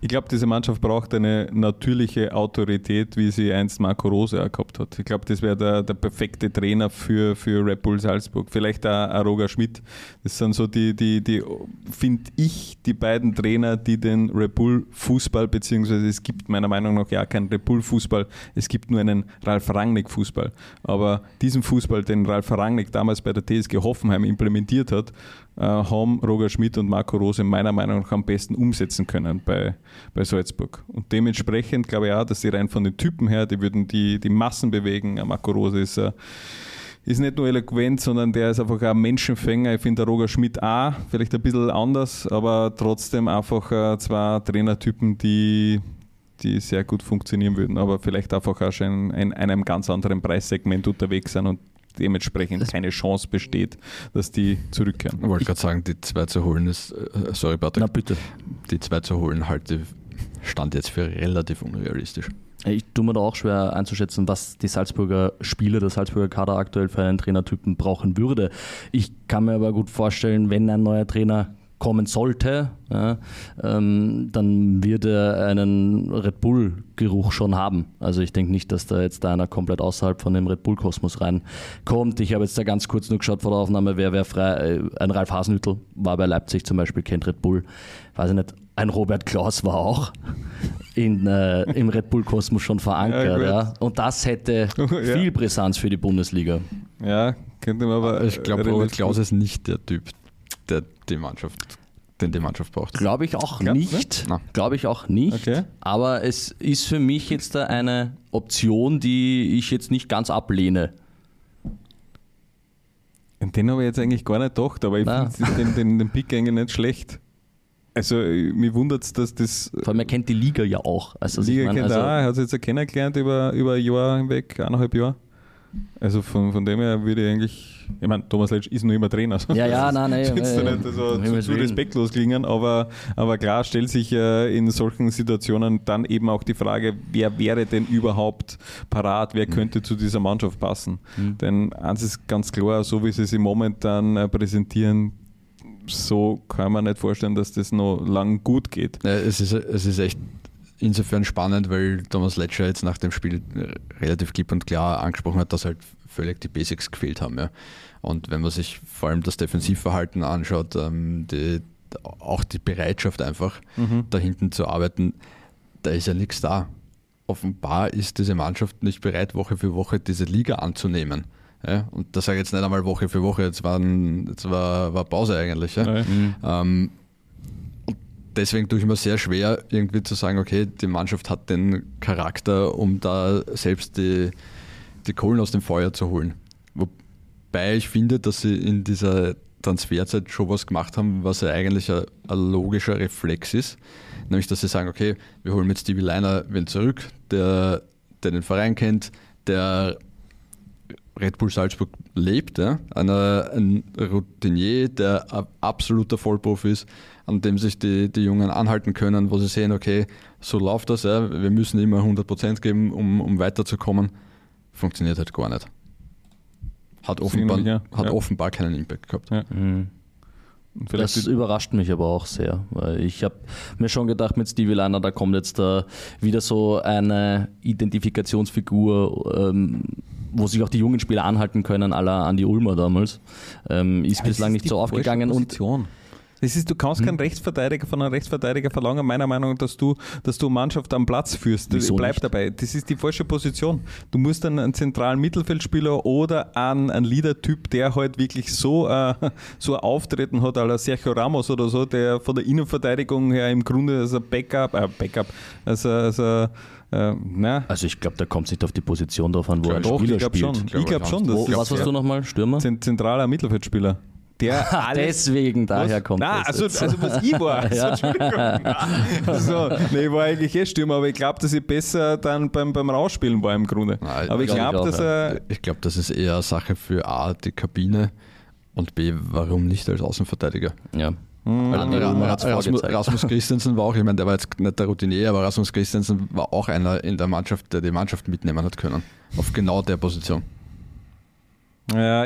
A: Ich glaube, diese Mannschaft braucht eine natürliche Autorität, wie sie einst Marco Rose auch gehabt hat. Ich glaube, das wäre der, der perfekte Trainer für, für Red Bull Salzburg. Vielleicht auch ein Roger Schmidt. Das sind so die, die, die finde ich, die beiden Trainer, die den Red Bull Fußball, beziehungsweise es gibt meiner Meinung nach ja keinen Red Bull Fußball, es gibt nur einen Ralf Rangnick Fußball. Aber diesen Fußball, den Ralf Rangnick damals bei der T S G Hoffenheim implementiert hat, äh, haben Roger Schmidt und Marco Rose meiner Meinung nach am besten umsetzen können bei bei Salzburg. Und dementsprechend glaube ich auch, dass sie rein von den Typen her, die würden die, die Massen bewegen. Marco Rose ist, uh, ist nicht nur eloquent, sondern der ist einfach ein Menschenfänger. Ich finde der Roger Schmidt auch, vielleicht ein bisschen anders, aber trotzdem einfach uh, zwei Trainertypen, die, die sehr gut funktionieren würden, aber vielleicht einfach auch schon in einem ganz anderen Preissegment unterwegs sind und dementsprechend keine Chance besteht, dass die zurückkehren.
B: Ich wollte gerade sagen, die zwei zu holen ist, äh, sorry Patrick,
C: Na bitte.
B: die zwei zu holen halte stand jetzt für relativ unrealistisch.
C: Ich tue mir da auch schwer einzuschätzen, was die Salzburger Spieler, der Salzburger Kader aktuell für einen Trainertypen brauchen würde. Ich kann mir aber gut vorstellen, wenn ein neuer Trainer kommen sollte, ja, ähm, dann wird er einen Red Bull-Geruch schon haben. Also ich denke nicht, dass da jetzt da einer komplett außerhalb von dem Red Bull-Kosmos reinkommt. Ich habe jetzt da ganz kurz nur geschaut vor der Aufnahme, wer wäre frei. Ein Ralf Hasenhüttl war bei Leipzig zum Beispiel, kennt Red Bull. Weiß ich nicht, ein Robert Klaus war auch in, äh, im Red Bull-Kosmos schon verankert. Ja, ja. Und das hätte
A: ja.
C: viel Brisanz für die Bundesliga.
A: Ja, könnte man aber...
B: Ich glaube, Robert Klaus ist nicht der Typ, der die Mannschaft, den die Mannschaft braucht.
C: Glaube ich auch
A: Glaub,
C: nicht.
B: Ne?
C: Glaube ich auch nicht.
A: Okay.
C: Aber es ist für mich jetzt da eine Option, die ich jetzt nicht ganz ablehne.
A: Den habe ich jetzt eigentlich gar nicht gedacht, aber ich
C: Nein.
A: finde den, den, den Pick eigentlich nicht schlecht. Also mich wundert es, dass das...
C: Vor allem, er kennt die Liga ja auch. Also,
A: Liga
C: ich mein,
A: kennt
C: also,
A: auch, er hat es jetzt auch kennengelernt über, über ein Jahr hinweg, eineinhalb Jahre. Also von, von dem her würde ich eigentlich, ich meine, Thomas Letsch ist noch immer Trainer.
C: Ja, ja, nein, nein.
A: Das ist
C: äh,
A: nicht also
C: um
A: zu,
C: Himmels
A: zu
C: Willen.
A: respektlos klingen, aber, aber klar stellt sich äh, in solchen Situationen dann eben auch die Frage, wer wäre denn überhaupt parat, wer könnte zu dieser Mannschaft passen?
C: Mhm.
A: Denn eins ist ganz klar, so wie sie sich momentan äh, präsentieren, so kann man nicht vorstellen, dass das noch lang gut geht.
B: Ja, es, ist, es ist echt insofern spannend, weil Thomas Letscher jetzt nach dem Spiel relativ klipp und klar angesprochen hat, dass halt völlig die Basics gefehlt haben. Ja. Und wenn man sich vor allem das Defensivverhalten anschaut, ähm, die, auch die Bereitschaft einfach
A: Mhm.
B: da hinten zu arbeiten, da ist ja nichts da. Offenbar ist diese Mannschaft nicht bereit, Woche für Woche diese Liga anzunehmen. Ja. Und das sage ich jetzt nicht einmal Woche für Woche, jetzt, waren, jetzt war, war Pause eigentlich. Ja.
A: Ja.
C: Mhm.
B: Ähm, Deswegen tue ich mir sehr schwer, irgendwie zu sagen, okay, die Mannschaft hat den Charakter, um da selbst die, die Kohlen aus dem Feuer zu holen. Wobei ich finde, dass sie in dieser Transferzeit schon was gemacht haben, was ja eigentlich ein, ein logischer Reflex ist. Nämlich, dass sie sagen, okay, wir holen mit Stevie Leiner wen zurück, der, der den Verein kennt, der Red Bull Salzburg lebt, ja? Einer, ein Routinier, der ein absoluter Vollprofi ist, an dem sich die, die Jungen anhalten können, wo sie sehen, okay, so läuft das, ja? Wir müssen immer hundert Prozent geben, um, um weiterzukommen. Funktioniert halt gar nicht. Hat offenbar,
A: Ja.
B: hat
A: Ja.
B: offenbar keinen Impact gehabt.
A: Ja.
C: Mhm.
A: Und vielleicht
C: Das überrascht mich aber auch sehr, weil ich habe mir schon gedacht, mit Stevie Leiner, da kommt jetzt da wieder so eine Identifikationsfigur, ähm, wo sich auch die jungen Spieler anhalten können, à la Andi Ulmer damals. Ähm, ist
A: Ja,
C: bislang
A: das
C: nicht
A: die
C: so aufgegangen.
A: falsche
C: Und
A: Position. Das ist, du kannst keinen Rechtsverteidiger von einem Rechtsverteidiger verlangen, meiner Meinung nach, dass du, dass du Mannschaft am Platz führst.
C: Wieso
A: Bleib
C: nicht?
A: dabei. Das ist die falsche Position. Du musst einen, einen zentralen Mittelfeldspieler oder einen, einen Leader-Typ, der halt wirklich so, äh, so ein Auftreten hat, à la Sergio Ramos oder so, der von der Innenverteidigung her im Grunde als ein Backup, äh, Backup, als ein, als ein äh, na,
C: also ich glaube, da kommt es nicht auf die Position drauf an, wo
B: Ja,
C: ein
A: doch,
C: Spieler
A: ich glaube
C: spielt.
A: schon.
B: Ich glaub,
A: Ich glaube schon,
B: ich
A: dass
C: Wo,
A: das
C: was hast
A: ja,
C: du nochmal? Stürmer?
A: zent- zentraler Mittelfeldspieler. Der
C: Ah,
A: alles
C: deswegen, daher kommt
A: Nein,
C: das
A: also,
C: jetzt.
A: also was ich war. Also,
C: Ja.
A: Entschuldigung. So, nee, ich war eigentlich eh Stürmer, aber ich glaube, dass ich besser dann beim, beim Rausspielen war im Grunde.
B: Nein,
A: aber ich
C: glaub ich
A: glaube,
C: auch,
A: dass er.
B: Ich glaube, das ist eher eine Sache für A, die Kabine und B, warum nicht als Außenverteidiger?
C: Ja.
A: Hm,
C: Andi Ulmer hat's
B: Rasmus,
C: vorgezeigt.
B: Rasmus Christensen war auch, ich meine, der war jetzt nicht der Routinier, aber Rasmus Christensen war auch einer in der Mannschaft, der die Mannschaft mitnehmen hat können. Auf genau der Position.
A: ja, ich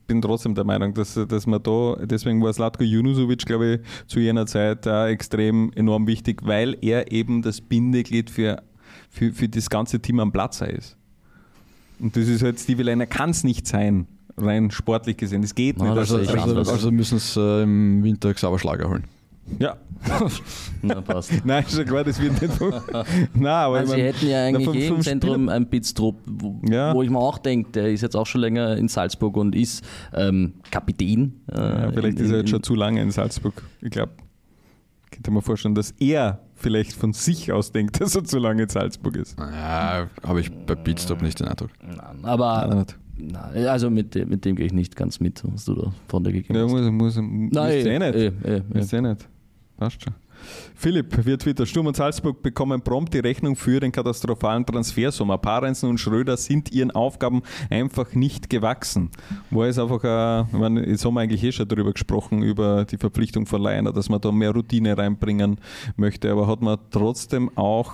A: bin trotzdem der Meinung, dass, dass man da, deswegen war Zlatko Junusovic, glaube ich, zu jener Zeit auch extrem enorm wichtig, weil er eben das Bindeglied für, für, für das ganze Team am Platz ist. Und das ist halt, Stevie Liner kann es nicht sein, rein sportlich gesehen. Das geht
C: Nein,
A: nicht.
B: Also,
C: das ist
B: also,
C: anders.
B: also müssen es äh, im Winter Xaver Schlager holen.
A: Ja.
C: Na, passt.
A: Nein, schon klar, das wird nicht. Nein, aber
C: Also
A: ich
C: sie
A: mein,
C: hätten ja
A: na,
C: eigentlich
A: von
C: eh im
A: fünf
C: Zentrum
A: Spielern-
C: einen Pitztrupp, wo,
A: Ja.
C: wo ich mir auch denke, der ist jetzt auch schon länger in Salzburg und ist ähm, Kapitän. Äh,
A: Ja, vielleicht
C: in,
A: ist er
C: in,
A: jetzt schon zu lange in Salzburg. Ich glaube, ich könnte mir vorstellen, dass er vielleicht von sich aus denkt, dass er zu lange in Salzburg ist.
B: Ja, habe ich bei Beatstop nicht den Eindruck.
C: Nein, aber
A: Nein, nicht.
C: nein, also mit, dem- mit dem gehe ich nicht ganz mit, was du da von dir gegeben
A: Ja,
C: hast.
A: muss, muss, muss
C: Nein,
A: eh nicht.
C: eh, eh, eh.
A: Ist eh nicht. Passt schon. Philipp, wird Twitter. Sturm und Salzburg bekommen prompt die Rechnung für den katastrophalen Transfersommer. Parensen und Schröder sind ihren Aufgaben einfach nicht gewachsen. War es einfach, äh, ich meine, jetzt haben wir eigentlich eh schon darüber gesprochen, über die Verpflichtung von Leiner, dass man da mehr Routine reinbringen möchte, aber hat man trotzdem auch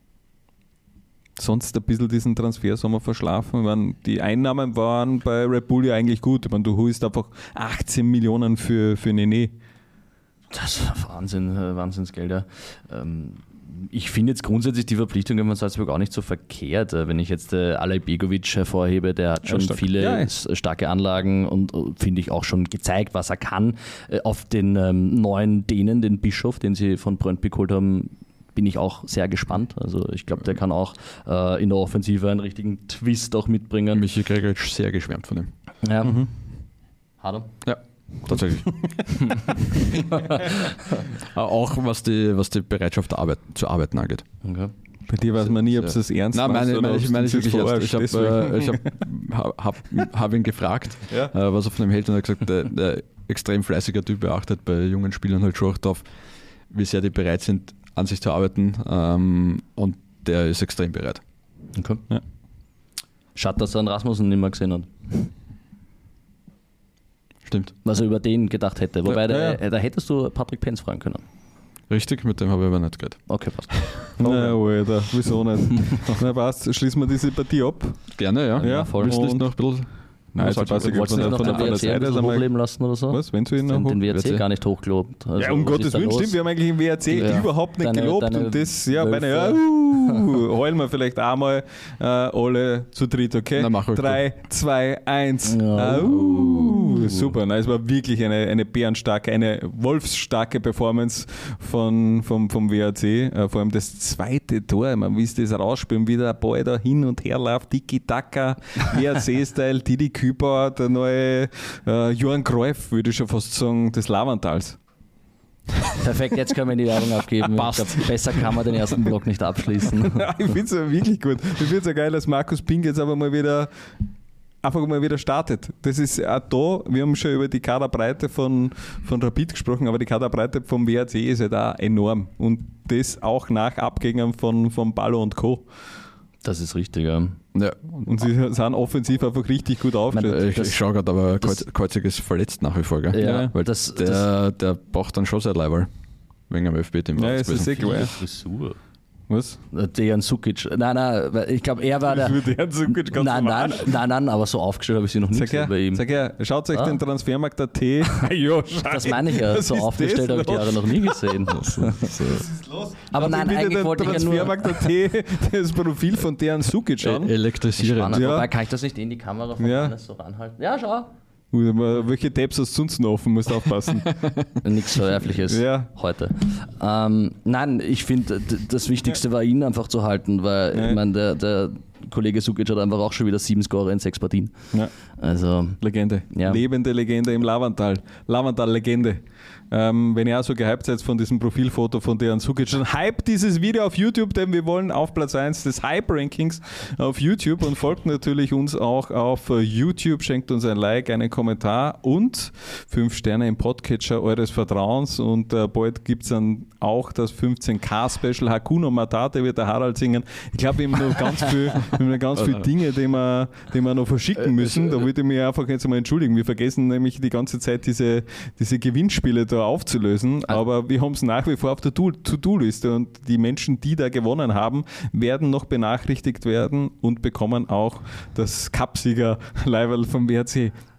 A: sonst ein bisschen diesen Transfersommer verschlafen. Ich meine, die Einnahmen waren bei Red Bull ja eigentlich gut. Ich meine, du holst einfach achtzehn Millionen für, für Nene.
C: Das ist Wahnsinn, äh, Wahnsinnsgelder. Ähm, ich finde jetzt grundsätzlich die Verpflichtungen von Salzburg auch nicht so verkehrt. Äh, Wenn ich jetzt äh, Alej Begovic hervorhebe, der hat schon
A: Ja, stark.
C: viele
A: Ja, ja.
C: s- starke Anlagen und äh, finde ich auch schon gezeigt, was er kann. Äh, auf den ähm, neuen Dänen, den Bischof, den sie von Brøndby geholt haben, bin ich auch sehr gespannt. Also ich glaube, der kann auch äh, in der Offensive einen richtigen Twist auch mitbringen.
B: Michi Gregoritsch sehr geschwärmt von ihm.
C: Ja.
A: Mhm.
C: Hat er?
B: Ja, tatsächlich. Auch was die, was die Bereitschaft der Arbeit, zu arbeiten angeht.
C: Okay.
A: Bei dir weiß man nie, ob du es ernst
B: Nein,
A: meinst
B: meine,
A: oder
B: meine,
A: ob
B: ich
A: du
B: meine
A: uns
B: es
A: jetzt
B: wirklich ernst. Ich habe
A: verarscht,
B: äh, ich hab, hab, hab ihn gefragt,
A: Ja.
B: äh, was er von ihm hält, und er hat gesagt, der, der extrem fleißiger Typ, er achtet bei jungen Spielern halt schon auch darauf, wie sehr die bereit sind, an sich zu arbeiten, ähm, und der ist extrem bereit.
C: Okay.
A: Ja.
C: Schade, dass er einen Rasmussen nicht mehr gesehen hat.
B: Stimmt.
C: Was er über den gedacht hätte. Wobei,
A: Ja,
C: da,
A: ja.
C: äh, da hättest du Patrick Penz fragen können.
B: Richtig, mit dem habe ich aber nicht geredet.
C: Okay, passt.
A: Na, Alter, wieso nicht? Na, passt, schließen wir diese Partie ab.
B: Gerne, ja.
A: Ja,
C: voll.
B: Willst du nicht
A: Und-
B: noch ein bisschen...
A: Nein, also
B: Salzburg-
A: weiß ich
C: Wolltest du
A: von
C: nicht
A: der-
C: noch
A: von
C: den
A: der
C: W R C ein
A: Seite
C: bisschen
A: einmal-
C: hochleben lassen oder so?
A: Was, wenn du ihn noch
C: Den, den W R C
B: W R C?
C: gar nicht hochgelobt. Also,
A: Ja, um
C: was
A: Gottes
C: ist da
A: Willen,
C: los?
A: stimmt, wir haben eigentlich im W R C
C: Ja.
A: überhaupt nicht
C: Deine-
A: gelobt
C: deine
A: und das, ja,
C: Wölfe.
A: meine, ja, uh, heulen wir vielleicht einmal äh, alle zu dritt, okay?
B: Na, mach ruhig.
A: drei, zwei, eins.
C: Ja.
A: Uh, super, na, es war wirklich eine, eine bärenstarke, eine wolfsstarke Performance von, vom, vom W R C. Äh, vor allem das zweite Tor, man wie sie das rausspielen, wie der Ball da hin und her läuft, Tiki-Taka, W R C-Style, Didi Küper, der neue äh, Johann Cruyff, würde ich schon fast sagen, des Lavantals.
C: Perfekt, jetzt können wir die Werbung abgeben.
B: Passt.
C: Ich glaub, besser kann man den ersten Block nicht abschließen.
A: Ja, ich finde es ja wirklich gut. Ich finde es ja geil, dass Markus Pink jetzt aber mal wieder einfach mal wieder startet. Das ist auch da, wir haben schon über die Kaderbreite von, von Rapid gesprochen, aber die Kaderbreite vom W R C ist ja da enorm. Und das auch nach Abgängen von, von Ballo und Co.
C: Das ist richtig, ja.
B: Ja.
A: Und sie sind offensiv einfach richtig gut aufgestellt.
B: Ich,
C: Das-
B: ich schaue gerade, aber
C: das-
B: Kreuz, Kreuzig ist verletzt nach wie vor, gell?
C: Ja,
B: Weil
C: das-
B: der, der braucht dann schon sein Leiberl. Wegen dem F B-Team.
A: Ja, ist das eh klar.
C: Frisur.
A: Was?
C: Dejan Sukic. Nein, nein, weil ich glaube, er war der.
A: Für den Zukunft ganz
C: Nein, nein,
A: normal.
C: nein, nein, aber so aufgestellt habe ich sie noch nie
A: Sag
C: gesehen
A: her,
C: bei ihm.
A: sag her, schaut euch
C: Ah.
A: den Transfermarkt punkt at. ja,
C: Das meine ich ja,
A: Was
C: so
A: ist
C: aufgestellt
A: das
C: habe ich die Jahre noch nie gesehen. Aber nein, eigentlich wollte ich ja nur.
A: Transfermarkt punkt at das Profil von Dejan Sukic
B: E-
A: an.
B: Elektrisierend.
C: Spannend.
A: Ja.
C: Wobei, kann ich das nicht in die Kamera von
A: Ja.
C: Hannes so ranhalten? Ja, schau.
A: Ui, aber welche Tabs hast du sonst noch offen? Musst aufpassen.
C: Nichts Verwerfliches
A: Ja.
C: heute. Ähm, nein, ich finde, d- das Wichtigste war, ihn einfach zu halten, weil
A: Ja.
C: ich meine, der, der Kollege Sukic hat einfach auch schon wieder sieben Scorer in sechs Partien.
A: Ja.
C: Also,
A: Legende.
C: Ja.
A: Lebende Legende im Lavantal. Lavantal-Legende. Ähm, wenn ihr auch so gehypt seid von diesem Profilfoto von Dejan Sukic, dann hype dieses Video auf YouTube, denn wir wollen auf Platz eins des Hype-Rankings auf YouTube und folgt natürlich uns auch auf YouTube, schenkt uns ein Like, einen Kommentar und fünf Sterne im Podcatcher eures Vertrauens und äh, bald gibt es dann auch das fünfzehn K-Special Hakuna Matata wird der Harald singen. Ich glaube, wir haben noch ganz viel, wir haben noch ganz viele Dinge, die wir, die wir noch verschicken müssen. Da würde ich mich einfach jetzt mal entschuldigen. Wir vergessen nämlich die ganze Zeit diese, diese Gewinnspiele da aufzulösen, aber wir haben es nach wie vor auf der To- To-Do-Liste und die Menschen, die da gewonnen haben, werden noch benachrichtigt werden und bekommen auch das Cupsieger-Leiberl vom W R C.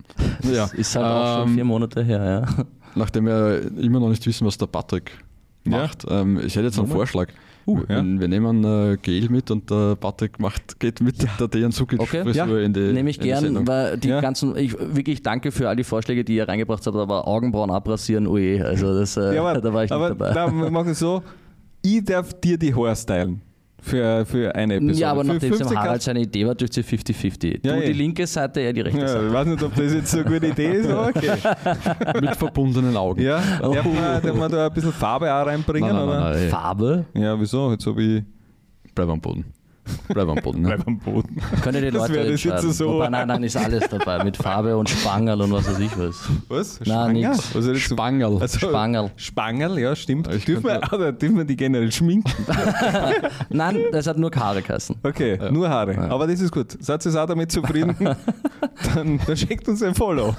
C: Das
B: ja.
C: ist halt auch schon
B: Ähm,
C: vier Monate her, ja.
B: Nachdem wir immer noch nicht wissen, was der Patrick macht, ähm, ich hätte jetzt einen
A: Nochmal?
B: Vorschlag.
A: Uh, ja.
B: wir, wir nehmen äh, Gel mit und der Patrick macht, geht mit der Dejan Sukic
C: Okay.
B: Frisur
A: Ja.
B: in die
C: Nehme ich
B: in die
C: gern,
B: Sendung.
C: weil die
A: Ja.
C: ganzen, ich wirklich danke für all die Vorschläge, die ihr reingebracht habt, aber Augenbrauen abrasieren, oh je, also das, äh,
A: Ja, aber,
C: da war ich
A: aber
C: nicht dabei.
A: da mach ich so, ich darf dir die Haare stylen für, für eine Episode.
C: Ja, aber
A: für
C: nachdem es dem
A: fünfzig
C: Harald seine Idee war, dürft ihr fünfzig fünfzig.
A: Ja,
C: du
A: eh.
C: die linke Seite, er die rechte
A: Ja,
C: Seite.
A: ich weiß nicht, ob das jetzt so eine gute Idee ist, aber okay.
B: Mit verbundenen Augen.
A: Ja,
C: Oh.
A: darf, man, darf man da ein bisschen Farbe auch reinbringen?
B: Nein, nein,
A: oder?
B: nein, nein, ey.
C: Farbe?
A: Ja, wieso? Jetzt so wie
B: Bleib am Boden. Bleib am Boden. Ne?
A: bleib am Boden.
C: Können die
A: Das
C: Leute
A: wäre das jetzt
C: entscheiden.
A: so.
C: Wobei, nein, nein, ist alles dabei. Mit Farbe und Spangerl und was weiß ich was.
A: Was?
C: Nein,
A: Schwanger?
C: nix.
A: Was ist das so?
B: Spangerl.
A: Also,
C: Spangerl.
A: Spangerl, ja, stimmt.
B: Ich
A: Dürfen wir,
B: könnte-
A: oder dürfen wir die generell schminken?
C: Nein, das hat nur Haare geheißen.
A: Okay,
B: Ja.
A: nur Haare. Aber das ist gut. Seid ihr auch damit zufrieden? dann, dann schickt uns ein Follow.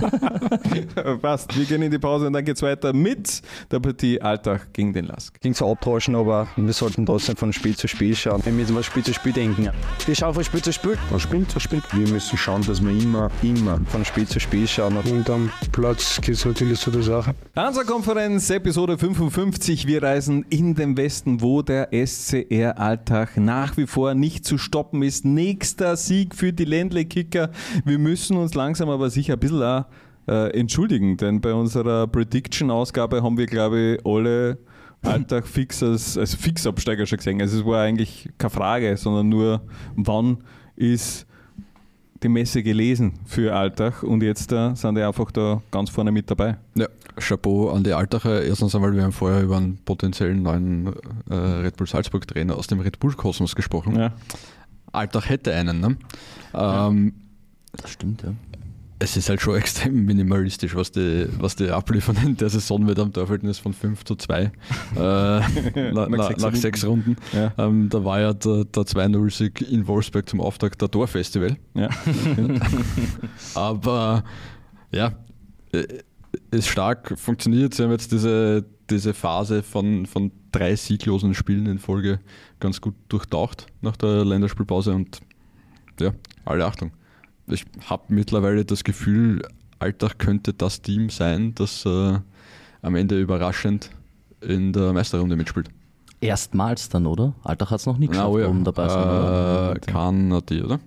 A: Passt, wir gehen in die Pause und dann geht es weiter mit der Partie Alltag gegen den Lask.
D: Klingt so abtauschen, aber wir sollten trotzdem von Spiel zu Spiel schauen. Wir müssen von Spiel zu Spiel denken. Wir schauen von Spiel zu Spiel.
E: Von Spiel zu Spiel. Wir müssen schauen, dass wir immer, immer
D: Von Spiel zu Spiel schauen.
E: und am Platz geht es natürlich zu der Sache.
A: Hansa-Konferenz, Episode fünfundfünfzig. Wir reisen in den Westen, wo der S C R Alltag nach wie vor nicht zu stoppen ist. Nächster Sieg für die Ländle-Kicker. Wir müssen uns langsam aber sicher ein bisschen auch, äh, entschuldigen, denn bei unserer Prediction-Ausgabe haben wir, glaube ich, alle Alltag fix als, als Fixabsteiger schon gesehen. Also es war eigentlich keine Frage, sondern nur, wann ist die Messe gelesen für Alltag, und jetzt äh, sind die einfach da ganz vorne mit dabei.
B: Ja, Chapeau an die Altacher. Erstens einmal, wir haben vorher über einen potenziellen neuen äh, Red Bull Salzburg Trainer aus dem Red Bull Kosmos gesprochen.
A: Ja.
B: Altach hätte einen. Ne? Ähm,
C: Das stimmt, ja.
B: Es ist halt schon extrem minimalistisch, was die, was die abliefern in der Saison mit einem Torverhältnis von fünf zu zwei äh, na,
A: Nach
B: na,
A: sechs
B: nach
A: Runden.
B: sechs Runden.
A: Ja.
B: Ähm, da war ja der, der zwei null Sieg in Wolfsburg zum Auftakt der Torfestival.
A: Ja.
B: Aber ja, äh, ist stark, funktioniert. Sie haben jetzt diese, diese Phase von, von drei sieglosen Spielen in Folge ganz gut durchtaucht nach der Länderspielpause und ja, alle Achtung. Ich habe mittlerweile das Gefühl, Alltag könnte das Team sein, das äh, am Ende überraschend in der Meisterrunde mitspielt.
C: Erstmals dann, oder? Alltag hat es noch nie geschafft,
B: oh ja.
C: oben dabei sein, oder?
B: äh, Kanadi, oder?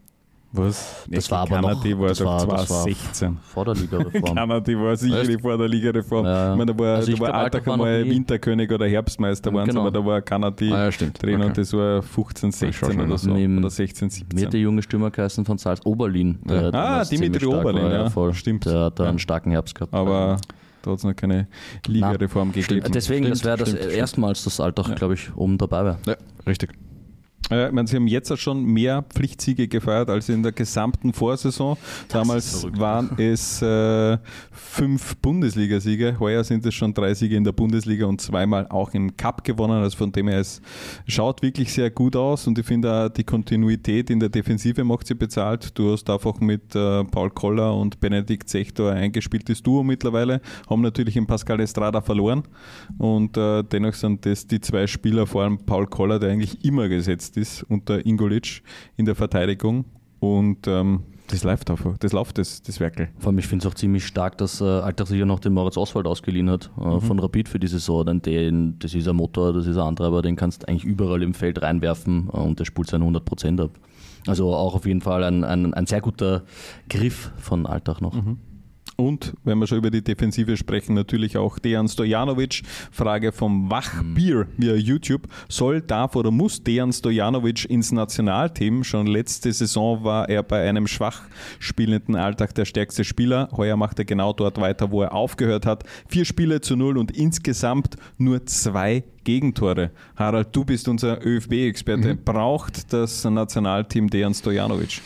A: Was?
C: Das war aber noch-
A: Die war
C: das
A: doch
C: war- das war-
A: zwanzig sechzehn.
C: Vor der Ligareform.
A: Kanada war sicher
B: Echt?
A: die vor der Ligareform.
C: Ja, ja.
A: Ich meine, da war,
C: Also ich
A: da war
C: glaub,
A: Alltag
C: Alltag war noch
A: einmal
C: nie-
A: Winterkönig oder Herbstmeister waren
C: Genau.
A: aber da war Kanada
B: Ah, ja, stimmt.
A: drin
B: Okay.
A: und das war fünfzehn,
B: schau
A: sechzehn
B: schnell
A: oder
B: nach.
A: so.
C: Mit-
A: Oder sechzehn,
C: Mir hat der
A: siebzehn.
C: junge Stürmer geheißen von Salz, Oberlin. Der
B: Ja.
C: hat
A: Ah,
C: damals
A: Dimitri
C: ziemlich stark
A: Oberlin,
C: war,
A: ja,
C: voll.
A: stimmt.
C: Der hat da
A: Ja.
C: einen starken Herbst gehabt.
A: Aber da hat es noch keine Ligareform gegeben.
C: Deswegen,
B: Stimmt,
C: das wäre das
B: stimmt, stimmt.
C: erstmals, dass Alltag,
A: Ja.
C: glaube ich, oben dabei wäre.
B: Ja, richtig.
A: Äh, ich meine, sie haben jetzt schon mehr Pflichtsiege gefeiert als in der gesamten Vorsaison. Damals
C: verrückt.
A: waren es äh, fünf Bundesligasiege. Heuer sind es schon drei Siege in der Bundesliga und zweimal auch im Cup gewonnen. Also von dem her, es schaut wirklich sehr gut aus und ich finde auch die Kontinuität in der Defensive macht sie bezahlt. Du hast einfach mit äh, Paul Koller und Benedikt Sechtor ein eingespieltes Duo mittlerweile, haben natürlich in Pascal Estrada verloren und äh, dennoch sind das die zwei Spieler, vor allem Paul Koller, der eigentlich immer gesetzt ist unter Ingolic in der Verteidigung und ähm, das läuft einfach, das läuft das, das Werkel.
C: Vor allem, ich finde es auch ziemlich stark, dass äh, Alltag sich ja noch den Moritz Oswald ausgeliehen hat äh,
A: Mhm.
C: von Rapid für die Saison. Denn den, das ist ein Motor, das ist ein Antreiber, den kannst du eigentlich überall im Feld reinwerfen äh, und der spult seine hundert Prozent ab. Also auch auf jeden Fall ein, ein, ein sehr guter Griff von Alltag noch.
A: Mhm. Und wenn wir schon über die Defensive sprechen, natürlich auch Dejan Stojanovic. Frage vom Wachbier via YouTube. Soll, darf oder muss Dejan Stojanovic ins Nationalteam? Schon letzte Saison war er bei einem schwach spielenden Alltag der stärkste Spieler. Heuer macht er genau dort weiter, wo er aufgehört hat. Vier Spiele zu null und insgesamt nur zwei Gegentore. Harald, du bist unser ÖFB Experte.
B: Mhm.
A: Braucht das Nationalteam Dejan Stojanovic?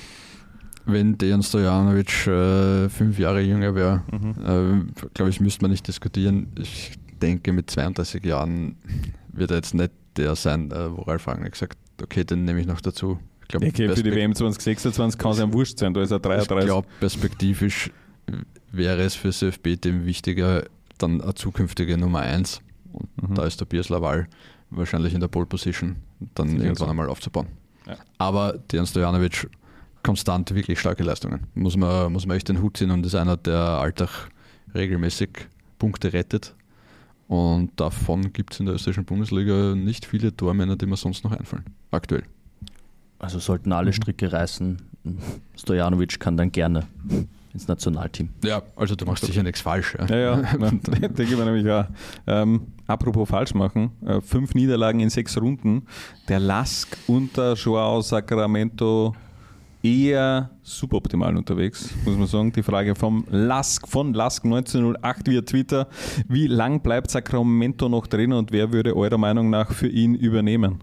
B: Wenn Dejan Stojanovic äh, fünf Jahre jünger wäre,
A: Mhm.
B: äh, glaube ich, müsste man nicht diskutieren. Ich denke, mit zweiunddreißig Jahren wird er jetzt nicht der sein, äh, wo Ralf Rangnick sagt, okay, den nehme ich noch dazu. Ich glaube,
A: Okay, für die W M zwanzig sechsundzwanzig kann es einem wurscht sein, da ist er
B: ich
A: dreiunddreißig.
B: glaube, perspektivisch wäre es für das ÖFB-Team wichtiger, dann eine zukünftige Nummer eins. Und
A: Mhm.
B: da ist der Piers Laval wahrscheinlich in der Pole Position, dann
A: Sicher
B: irgendwann
A: so.
B: einmal aufzubauen.
A: Ja.
B: Aber Dejan Stojanovic konstant wirklich starke Leistungen. Muss man, muss man echt den Hut ziehen und ist einer, der Altach regelmäßig Punkte rettet. Und davon gibt es in der österreichischen Bundesliga nicht viele Tormänner, die mir sonst noch einfallen, aktuell.
C: Also sollten alle Stricke reißen. Stojanovic kann dann gerne ins Nationalteam.
B: Ja, also du machst sicher nichts falsch. Ja,
A: ja, ja denke ich mir nämlich auch. Ähm, apropos falsch machen, äh, fünf Niederlagen in sechs Runden. Der Lask unter Joao Sacramento eher suboptimal unterwegs, muss man sagen. Die Frage vom Lask, von Lask neunzehnhundertacht via Twitter. Wie lang bleibt Sacramento noch drin und wer würde eurer Meinung nach für ihn übernehmen?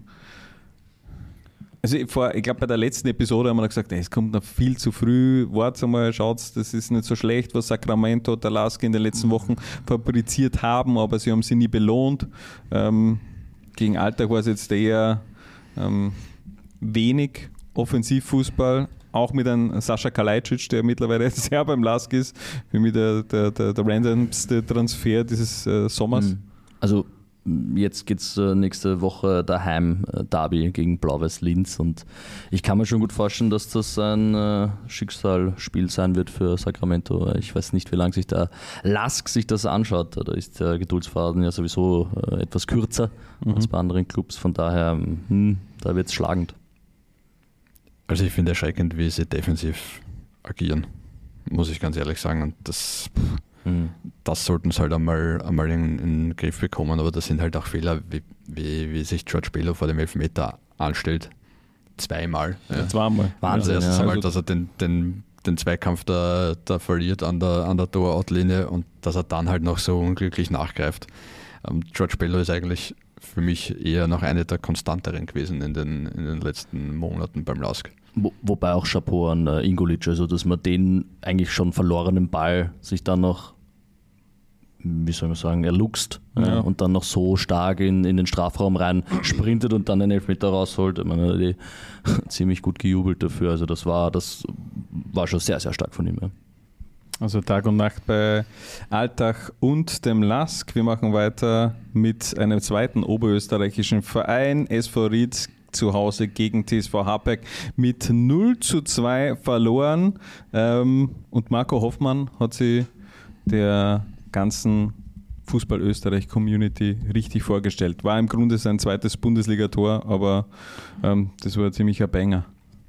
A: Also vor, ich glaube, bei der letzten Episode haben wir noch gesagt, ey, es kommt noch viel zu früh, wartet mal, schaut, das ist nicht so schlecht, was Sacramento und der Lask in den letzten Wochen fabriziert haben, aber sie haben sie nie belohnt. Ähm, gegen Altach war es jetzt eher ähm, wenig Offensivfußball, auch mit einem Sascha Kalajdzic, der mittlerweile sehr beim Lask ist, wie mit der, der, der, der randomste Transfer dieses äh, Sommers.
C: Also jetzt geht es äh, nächste Woche daheim äh, Derby gegen Blau-Weiß Linz und ich kann mir schon gut vorstellen, dass das ein äh, Schicksalsspiel sein wird für Sacramento. Ich weiß nicht, wie lange sich der Lask sich das anschaut. Da ist der Geduldsfaden ja sowieso äh, etwas kürzer mhm. als bei anderen Clubs. Von daher, hm, da wird es schlagend.
B: Also ich finde erschreckend, wie sie defensiv agieren, muss ich ganz ehrlich sagen. Und das... Mhm. Das sollten sie halt einmal, einmal in, in den Griff bekommen, aber das sind halt auch Fehler, wie, wie, wie sich George Bello vor dem Elfmeter anstellt. Zweimal.
A: Ja. Zweimal.
B: Wahnsinn. Also erstens
C: ja.
B: einmal, dass er den, den, den Zweikampf da, da verliert an der, an der Tor-Out-Linie und dass er dann halt noch so unglücklich nachgreift. Ähm, George Bello ist eigentlich für mich eher noch eine der konstanteren gewesen in den, in den letzten Monaten beim Lask.
C: Wo, wobei auch Chapeau an äh, Ingolic, also dass man den eigentlich schon verlorenen Ball sich dann noch, wie soll man sagen, erluchst ja. Ja, und dann noch so stark in, in den Strafraum rein sprintet und dann den Elfmeter rausholt. Ich meine, die ziemlich gut gejubelt dafür. Also das war, das war schon sehr, sehr stark von ihm. Ja.
A: Also Tag und Nacht bei Altach und dem Lask. Wir machen weiter mit einem zweiten oberösterreichischen Verein, S V Ried, zu Hause gegen T S V Hartberg mit null zu zwei verloren. Ähm, und Marco Hoffmann hat sie der ganzen Fußball-Österreich-Community richtig vorgestellt. War im Grunde sein zweites Bundesliga-Tor, aber ähm, das war ein ziemlicher Banger.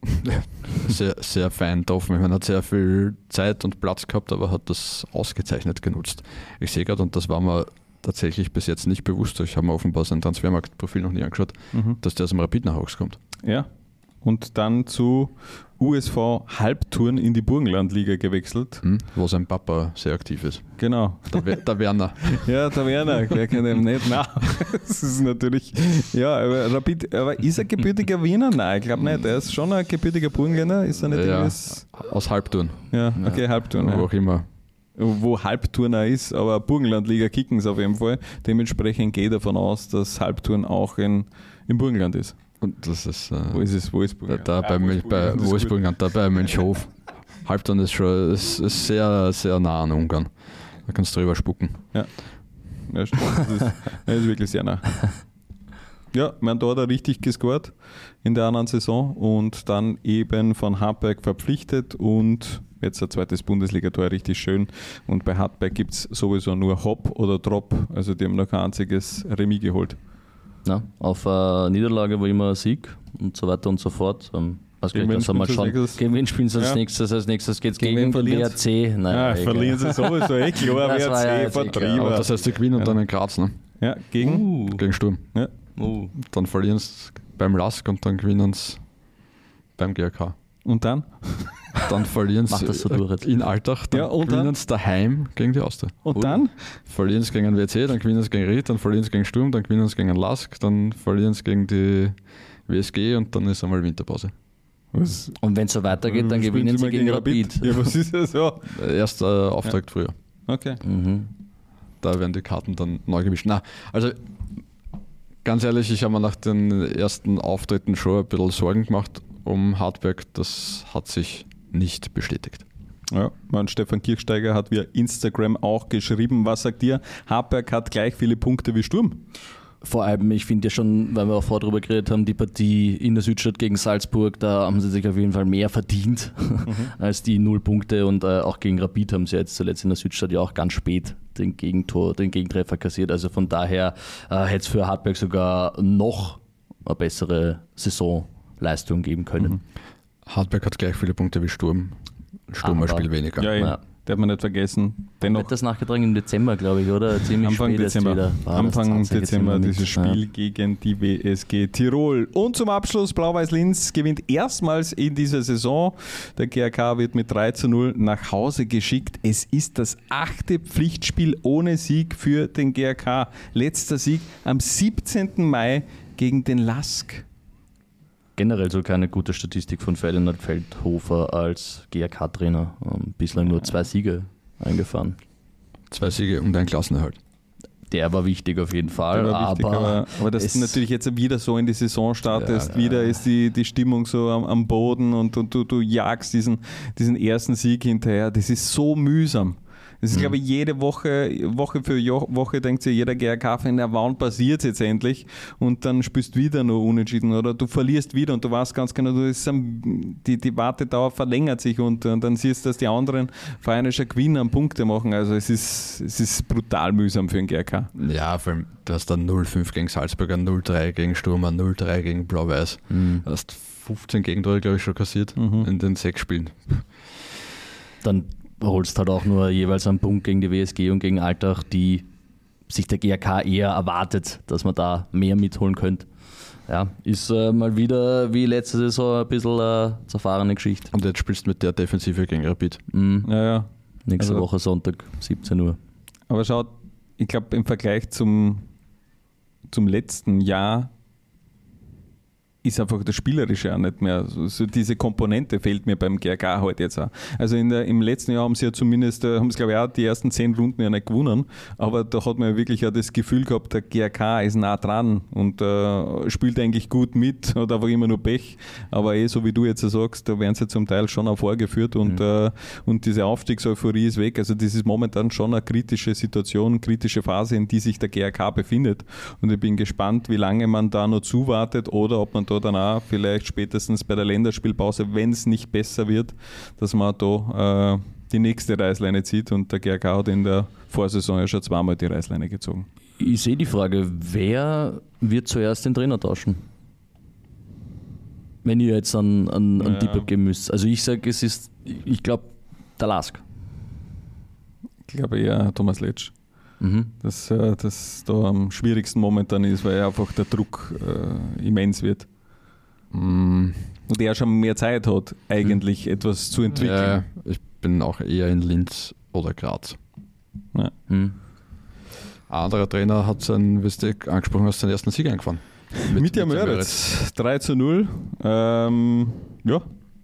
B: Sehr, sehr fein getroffen. Ich meine, er hat sehr viel Zeit und Platz gehabt, aber hat das ausgezeichnet genutzt. Ich sehe gerade, und das war mir tatsächlich bis jetzt nicht bewusst, ich habe mir offenbar sein Transfermarktprofil noch nie angeschaut, mhm. dass der aus dem Rapid Nachwuchs kommt.
A: Ja, und dann zu U S V Halbturn in die Burgenlandliga gewechselt.
B: Mhm, wo sein Papa sehr aktiv ist.
A: Genau.
B: Der, der Werner.
A: Ja, der Werner, wer kennt ihn nicht? Nein, das ist natürlich, ja, aber Rapid, aber ist er gebürtiger Wiener? Nein, ich glaube nicht. Er ist schon ein gebürtiger Burgenländer, ist er nicht
B: ja,
A: irgendwas?
B: Aus Halbturn.
A: Ja, okay, Halbturn.
B: Wo
A: ja.
B: auch immer.
A: Wo Halbturner ist, aber Burgenlandliga kicken es auf jeden Fall. Dementsprechend gehe ich davon aus, dass Halbturn auch in, im Burgenland ist.
B: Und das ist, äh,
A: wo ist es? Wo ist Burgenland?
B: Da, da ah, bei, bei, wo ist Burgenland? Da bei Mönchhof. Halbturn ist schon ist, ist sehr, sehr nah an Ungarn. Da kannst du drüber spucken.
A: Ja, ja stimmt. Das ist, das ist wirklich sehr nah. Ja, man da hat er richtig gescored in der anderen Saison und dann eben von Hartberg verpflichtet und jetzt ein zweites Bundesligator, richtig schön. Und bei Hartberg gibt es sowieso nur Hop oder Drop, also die haben noch kein einziges Remis geholt.
C: Ja, auf eine Niederlage war immer ein Sieg und so weiter und so fort. Ähm, also gegen wen spielen sie als
A: ja.
C: nächstes? Als nächstes geht es gegen,
A: gegen
C: den W R C.
A: Naja, ja, verlieren sie sowieso, eh klar, W R C,
C: ja
A: Vertrieb.
B: Aber das heißt, sie gewinnen und dann in Graz, ne?
A: Ja, gegen?
B: Uh. Gegen Sturm.
A: Ja.
B: Uh. Dann verlieren sie beim Lask und dann gewinnen sie beim G R K.
A: Und dann?
B: Dann verlieren sie
C: so
B: in Altach, dann
A: ja,
B: gewinnen sie daheim gegen die Austria.
A: Und, und dann?
B: Verlieren sie gegen den W C, dann gewinnen sie gegen Ried, dann verlieren sie gegen Sturm, dann gewinnen sie gegen den Lask, dann verlieren sie gegen die W S G und dann ist einmal Winterpause.
C: Was? Und wenn es so weitergeht, dann gewinnen sie gegen, gegen Rapid.
A: Rapid. Ja, was ist das so?
B: Erst äh, Auftakt ja. früher.
A: Okay.
C: Mhm.
B: Da werden die Karten dann neu gemischt. Na, also ganz ehrlich, ich habe mir nach den ersten Auftritten schon ein bisschen Sorgen gemacht um Hartberg. Das hat sich nicht bestätigt.
A: Ja, mein Stefan Kirchsteiger hat via Instagram auch geschrieben, was sagt ihr? Hartberg hat gleich viele Punkte wie Sturm.
C: Vor allem, ich finde ja schon, weil wir auch vorher drüber geredet haben, die Partie in der Südstadt gegen Salzburg, da haben sie sich auf jeden Fall mehr verdient mhm. als die null Punkte und äh, auch gegen Rapid haben sie jetzt zuletzt in der Südstadt ja auch ganz spät den Gegentor, den Gegentreffer kassiert. Also von daher äh, hätte es für Hartberg sogar noch eine bessere Saisonleistung geben können.
B: Mhm. Hartberg hat gleich viele Punkte wie Sturm. Sturm ein Spiel weniger.
A: Ja, ja.
C: Ja.
A: Darf man nicht vergessen. Dennoch
C: Wird das nachgetragen im Dezember, glaube ich, oder? Ziemlich
A: Anfang
C: spät
A: Dezember,
C: wieder. War
A: Anfang
C: das
A: Dezember
C: mit,
A: dieses Spiel
C: ja.
A: gegen die W S G Tirol. Und zum Abschluss, Blau-Weiß Linz gewinnt erstmals in dieser Saison. Der G A K wird mit drei zu null nach Hause geschickt. Es ist das achte Pflichtspiel ohne Sieg für den G A K. Letzter Sieg am siebzehnten Mai gegen den Lask.
C: Generell so keine gute Statistik von Ferdinand Feldhofer als G A K-Trainer. Ähm, bislang nur zwei Siege eingefahren.
B: Zwei Siege und ein Klassenerhalt.
C: Der war wichtig auf jeden Fall,
A: Der war wichtig,
C: aber,
A: aber, aber dass du natürlich jetzt wieder so in die Saison startest,
B: Ja, ja,
A: wieder
B: ja.
A: ist die, die Stimmung so am, am Boden und, und du, du jagst diesen, diesen ersten Sieg hinterher. Das ist so mühsam. Das ist, mhm. glaube ich, jede Woche, Woche für Jo- Woche denkt sich jeder G A K-Fan, ja, wann passiert es jetzt endlich? Und dann spielst du wieder nur unentschieden oder du verlierst wieder und du weißt ganz genau, du ist, die, die Wartedauer verlängert sich und, und dann siehst du, dass die anderen Vereine schon gewinnen und Punkte machen. Also es ist, es ist brutal mühsam für den G A K.
B: Ja, vor allem, du hast dann null fünf gegen Salzburg, null drei gegen Sturm, null drei gegen Blau-Weiß.
C: Mhm.
B: Du hast fünfzehn Gegentore, glaube ich, schon kassiert
A: Mhm.
B: in den sechs Spielen.
C: dann holst halt auch nur jeweils einen Punkt gegen die W S G und gegen Altach, die sich der G A K eher erwartet, dass man da mehr mitholen könnte. Ja, ist äh, mal wieder wie letzte Saison ein bisschen äh, zerfahrene Geschichte.
B: Und jetzt spielst du mit der Defensive gegen Rapid.
C: Mhm.
A: Ja, ja.
C: Nächste
A: Also-
C: Woche Sonntag, siebzehn Uhr.
A: Aber schaut, ich glaube, im Vergleich zum, zum letzten Jahr ist einfach das Spielerische auch nicht mehr. So, so diese Komponente fehlt mir beim G A K halt jetzt auch. Also in der, im letzten Jahr haben sie ja zumindest, äh, haben sie glaube ich auch die ersten zehn Runden ja nicht gewonnen, aber da hat man ja wirklich auch das Gefühl gehabt, der G A K ist nah dran und äh, spielt eigentlich gut mit, hat einfach immer nur Pech, aber eh so wie du jetzt sagst, da werden sie zum Teil schon auch vorgeführt und, mhm. äh, und diese Aufstiegseuphorie ist weg. Also das ist momentan schon eine kritische Situation, kritische Phase, in die sich der G A K befindet und ich bin gespannt, wie lange man da noch zuwartet oder ob man da dann auch vielleicht spätestens bei der Länderspielpause, wenn es nicht besser wird, dass man da äh, die nächste Reißleine zieht und der G A K hat in der Vorsaison ja schon zweimal die Reißleine gezogen.
C: Ich sehe die Frage, wer wird zuerst den Trainer tauschen? Wenn ihr jetzt einen, einen, einen
A: Ja.
C: Tipp abgeben müsst. Also ich sage, es ist, ich glaube, der Lask.
A: Ich glaube eher Thomas Letsch,
C: Mhm.
A: dass äh, das da am schwierigsten momentan ist, weil einfach der Druck äh, immens wird.
B: Mm,
A: Und er schon mehr Zeit hat, eigentlich mhm. etwas zu entwickeln.
B: ja, ich bin auch eher in Linz oder Graz.
A: Ja.
C: Mhm.
B: Ein anderer Trainer hat seinen, wie du angesprochen hast, seinen ersten Sieg eingefahren. Mit,
A: Mitja
B: mit
A: Möritz, drei zu null. Ähm, ja,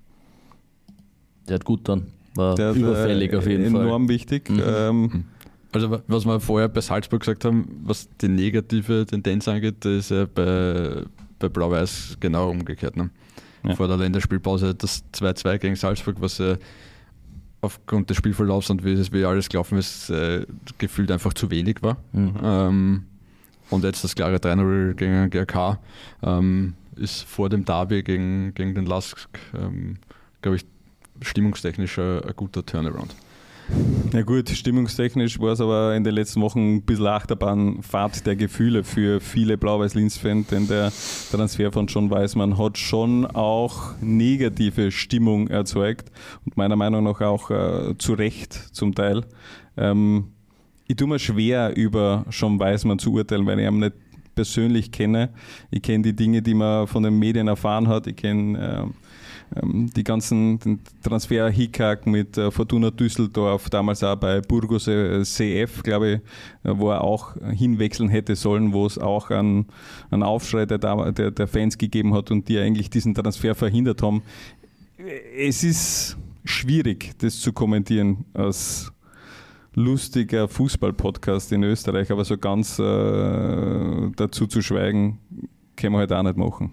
C: Der hat gut dann. War
A: der hat,
C: überfällig
A: äh,
C: auf jeden Fall.
A: enorm wichtig.
C: Mhm.
A: Ähm,
B: Also was wir vorher bei Salzburg gesagt haben, was die negative Tendenz angeht, das ist ja bei, bei Blau-Weiß genau umgekehrt. Ne?
A: Ja.
B: Vor der Länderspielpause das zwei zu zwei gegen Salzburg, was ja aufgrund des Spielverlaufs und wie, es, wie alles gelaufen ist, äh, gefühlt einfach zu wenig war.
C: Mhm.
B: Ähm, und jetzt das klare drei null gegen den G A K ähm, ist vor dem Derby gegen, gegen den Lask, ähm, glaube ich, stimmungstechnisch ein, ein guter Turnaround.
A: Na gut, stimmungstechnisch war es aber in den letzten Wochen ein bisschen Achterbahnfahrt der Gefühle für viele Blau-Weiß-Linz-Fans, denn der Transfer von John Weismann hat schon auch negative Stimmung erzeugt und meiner Meinung nach auch äh, zu Recht zum Teil. Ähm, ich tue mir schwer, über John Weismann zu urteilen, weil ich ihn nicht persönlich kenne. Ich kenne die Dinge, die man von den Medien erfahren hat. Ich kenne äh, die ganzen Transfer-Hickhack mit äh, Fortuna Düsseldorf, damals auch bei Burgos äh, C F, glaube ich, äh, wo er auch hinwechseln hätte sollen, wo es auch einen, einen Aufschrei der, der, der Fans gegeben hat und die eigentlich diesen Transfer verhindert haben. Es ist schwierig, das zu kommentieren als lustiger Fußball-Podcast in Österreich, aber so ganz äh, dazu zu schweigen, können wir halt auch nicht machen.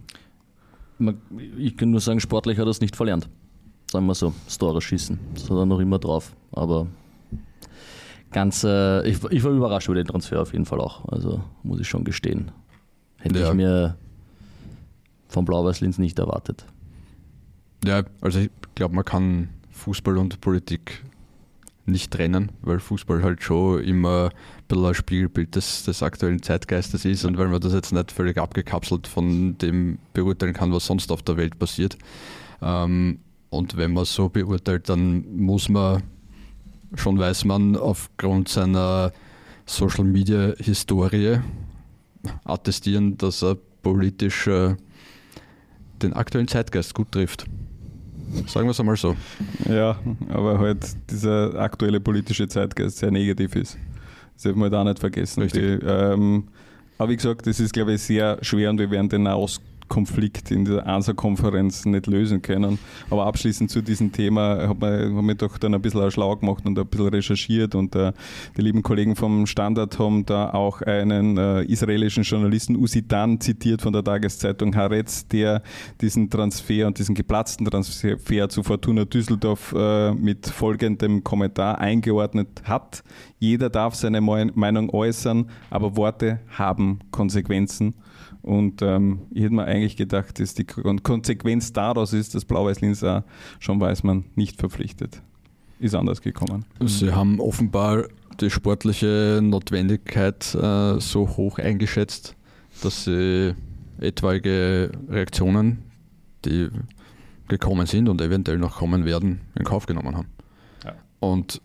C: Ich kann nur sagen, sportlich hat er es nicht verlernt. Sagen wir so, das Tore schießen. Das hat er noch immer drauf. Aber ganz, äh, ich, ich war überrascht über den Transfer auf jeden Fall auch. Also muss ich schon gestehen. Hätte
B: Ja.
C: ich mir von Blau-Weiß-Linz nicht erwartet.
B: Ja, also ich glaube, man kann Fußball und Politik nicht trennen, weil Fußball halt schon immer ein bisschen ein Spiegelbild des, des aktuellen Zeitgeistes ist und weil man das jetzt nicht völlig abgekapselt von dem beurteilen kann, was sonst auf der Welt passiert. Ähm, und wenn man es so beurteilt, dann muss man, schon weiß man, aufgrund seiner Social-Media-Historie attestieren, dass er politisch äh, den aktuellen Zeitgeist gut trifft. Sagen wir es einmal so.
A: Ja, aber halt dieser aktuelle politische Zeitgeist sehr negativ ist. Das darf man halt auch nicht vergessen.
B: Richtig.
A: Die, ähm, aber wie gesagt, das ist, glaube ich, sehr schwer und wir werden den Nahostkonflikt in der ANSA-Konferenz nicht lösen können. Aber abschließend zu diesem Thema habe ich hab mich doch dann ein bisschen schlau gemacht und ein bisschen recherchiert und äh, die lieben Kollegen vom Standard haben da auch einen äh, israelischen Journalisten Uzi Dan zitiert von der Tageszeitung Haaretz, der diesen Transfer und diesen geplatzten Transfer zu Fortuna Düsseldorf äh, mit folgendem Kommentar eingeordnet hat. Jeder darf seine Meinung äußern, aber Worte haben Konsequenzen. Und ähm, ich hätte mir eigentlich gedacht, dass die Konsequenz daraus ist, dass Blau-Weiß-Linz auch schon weiß man nicht verpflichtet. Ist anders gekommen.
B: Sie haben offenbar die sportliche Notwendigkeit äh, so hoch eingeschätzt, dass sie etwaige Reaktionen, die gekommen sind und eventuell noch kommen werden, in Kauf genommen haben.
A: Ja.
B: Und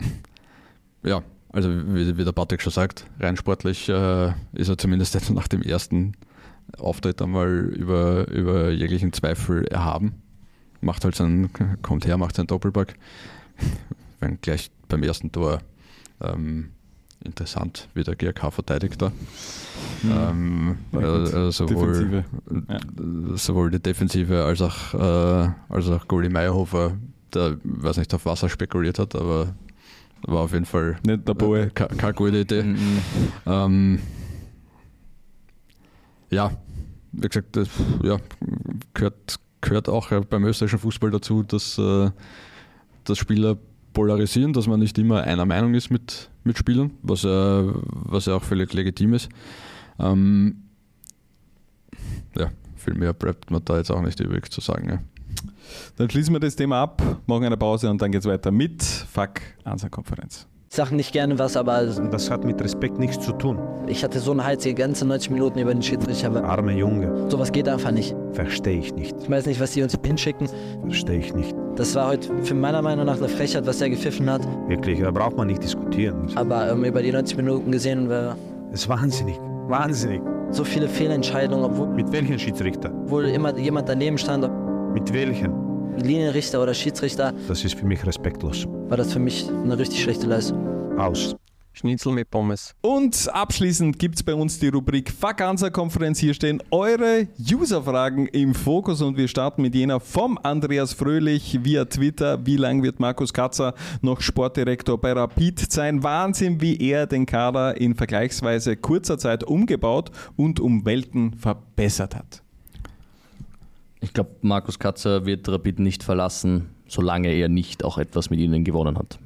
B: ja, also wie, wie der Patrick schon sagt, rein sportlich äh, ist er zumindest jetzt nach dem ersten Auftritt einmal über, über jeglichen Zweifel erhaben. Macht halt seinen, kommt her, macht seinen Doppelpack. Wenn gleich beim ersten Tor ähm, interessant, wie der G R K verteidigt da.
A: Mhm.
B: Ähm,
A: Ja,
B: äh, sowohl,
A: Defensive. Ja.
B: sowohl die Defensive als auch, äh, als auch Goalie Meyerhofer, der, weiß nicht, auf was er spekuliert hat, aber war auf jeden Fall
A: Nicht der Boy.
B: äh, ke- keine gute Idee.
C: Mhm.
B: Ähm, ja, wie gesagt, das ja, gehört, gehört auch beim österreichischen Fußball dazu, dass, äh, dass Spieler polarisieren, dass man nicht immer einer Meinung ist mit, mit Spielern, was ja, was ja auch völlig legitim ist. Ähm, ja, viel mehr bleibt mir da jetzt auch nicht übrig zu sagen. Ja.
A: Dann schließen wir das Thema ab, machen eine Pause und dann geht es weiter mit Fuck ANSA-Konferenz.
F: Ich sage nicht gerne was, aber
E: Das hat mit Respekt nichts zu tun.
F: ich hatte so einen Hals die ganze neunzig Minuten über den Schiedsrichter. Aber
E: Arme Junge,
F: sowas geht einfach nicht.
E: verstehe ich nicht.
F: Ich weiß nicht, was die uns hinschicken.
E: Verstehe ich nicht.
F: Das war heute für meiner Meinung nach eine Frechheit, was er gepfiffen hat.
E: Wirklich, da braucht man nicht diskutieren.
F: Aber ähm, über die neunzig Minuten gesehen, war
E: Es ist wahnsinnig. Wahnsinnig.
F: so viele Fehlentscheidungen, obwohl,
E: Mit welchen Schiedsrichter?
F: obwohl immer jemand daneben stand.
E: Mit welchen?
F: Linienrichter oder Schiedsrichter,
E: Das ist für mich respektlos.
F: war das für mich eine richtig schlechte Leistung.
E: Aus.
G: Schnitzel mit Pommes.
A: Und abschließend gibt es bei uns die Rubrik Fuck ANSA-Konferenz. Hier stehen eure User-Fragen im Fokus und wir starten mit jener vom Andreas Fröhlich via Twitter. Wie lange wird Markus Katzer noch Sportdirektor bei Rapid sein? Wahnsinn, wie er den Kader in vergleichsweise kurzer Zeit umgebaut und um Welten verbessert hat.
C: Ich glaube, Markus Katzer wird Rapid nicht verlassen, solange er nicht auch etwas mit ihnen gewonnen hat.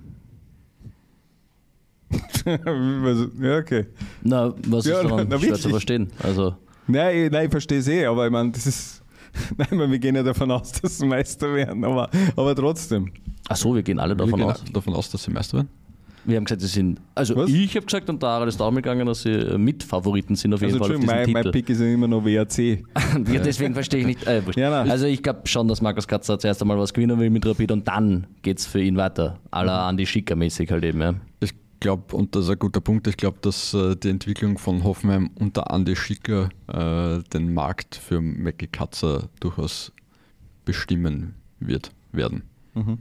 A: Ja, okay.
C: Na, was
A: Ja,
C: ist daran
A: na,
C: schwer
A: wirklich.
C: zu verstehen? Also,
A: Nein, ich- nein ich verstehe es eh, aber ich meine, das ist. Nein, ich meine, wir gehen ja davon aus, dass sie Meister werden, aber, aber trotzdem.
C: ach so, wir gehen alle
B: Wir
C: davon
B: gehen
C: aus.
B: davon aus, dass sie Meister werden.
C: Wir haben gesagt, sie sind, also
A: Was?
C: ich habe gesagt und der Harald ist darum gegangen, dass sie äh, Mitfavoriten sind auf jeden
A: Also,
C: Fall auf
A: Entschuldigung,
C: diesen
A: mein, mein
C: Titel.
A: Pick ist ja immer noch W A C.
C: Ja, deswegen verstehe ich nicht. Äh, wurscht.
A: Ja, nein.
C: also ich glaube schon, dass Markus Katzer zuerst einmal was gewinnen will mit Rapid und dann geht es für ihn weiter. À la Andi Schicker mäßig halt eben. Ja.
B: Ich glaube, und das ist ein guter Punkt, ich glaube, dass äh, die Entwicklung von Hoffenheim unter Andi Schicker äh, den Markt für Mackie Katzer durchaus bestimmen wird, werden.
A: Mhm.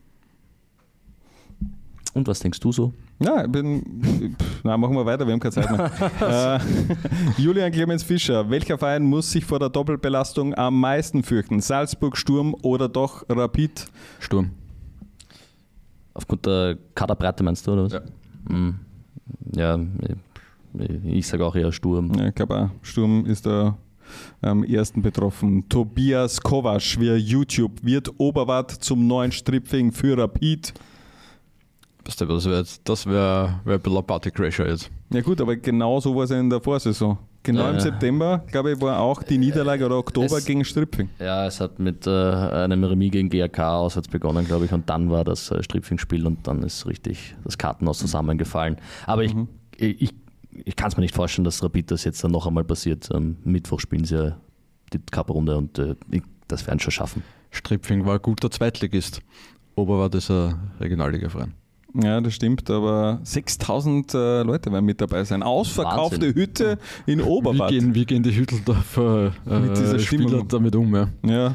C: Und was denkst du so?
A: Ja, ich bin. Pff, na, machen wir weiter, wir haben keine Zeit mehr. äh, Julian Clemens Fischer, welcher Verein muss sich vor der Doppelbelastung am meisten fürchten? Salzburg, Sturm oder doch Rapid?
B: Sturm.
C: Aufgrund der Kaderbreite meinst du, oder was?
B: Ja.
C: Hm. Ja, ich, ich sage auch eher Sturm.
A: Ja, ich glaube auch, Sturm ist da am ersten betroffen. Tobias Kovac via YouTube, wird Oberwart zum neuen Stripping für Rapid?
B: Weißt du, das wäre das wär, wär ein bisschen ein Partycrasher jetzt.
A: Ja gut, aber genau so war es ja in der Vorsaison. Genau
C: Ja,
A: im
C: ja.
A: September, glaube ich, war auch die Niederlage oder Oktober
C: Es-
A: gegen Strüpfing.
C: Ja, es hat mit äh, einem Remis gegen G A K auswärts begonnen, glaube ich, und dann war das äh, Stripfing-Spiel und dann ist richtig das Kartenhaus zusammengefallen. Aber ich,
A: Mhm.
C: ich, ich kann es mir nicht vorstellen, dass Rapid das jetzt dann noch einmal passiert. Am Mittwoch spielen sie ja die Cup-Runde und äh, ich, das werden sie schon schaffen.
B: Stripfing war ein guter Zweitligist. Ober war das ein Regionalliga-Verein.
A: Ja, das stimmt, aber sechstausend äh, Leute werden mit dabei sein. Ausverkaufte
C: Wahnsinn.
A: Hütte in
B: Wie
A: Oberbad.
B: gehen, wie gehen die Hütteldorfer äh,
A: Mit dieser
B: Spieler
A: Stimmung.
B: damit um? Ja?
A: Ja.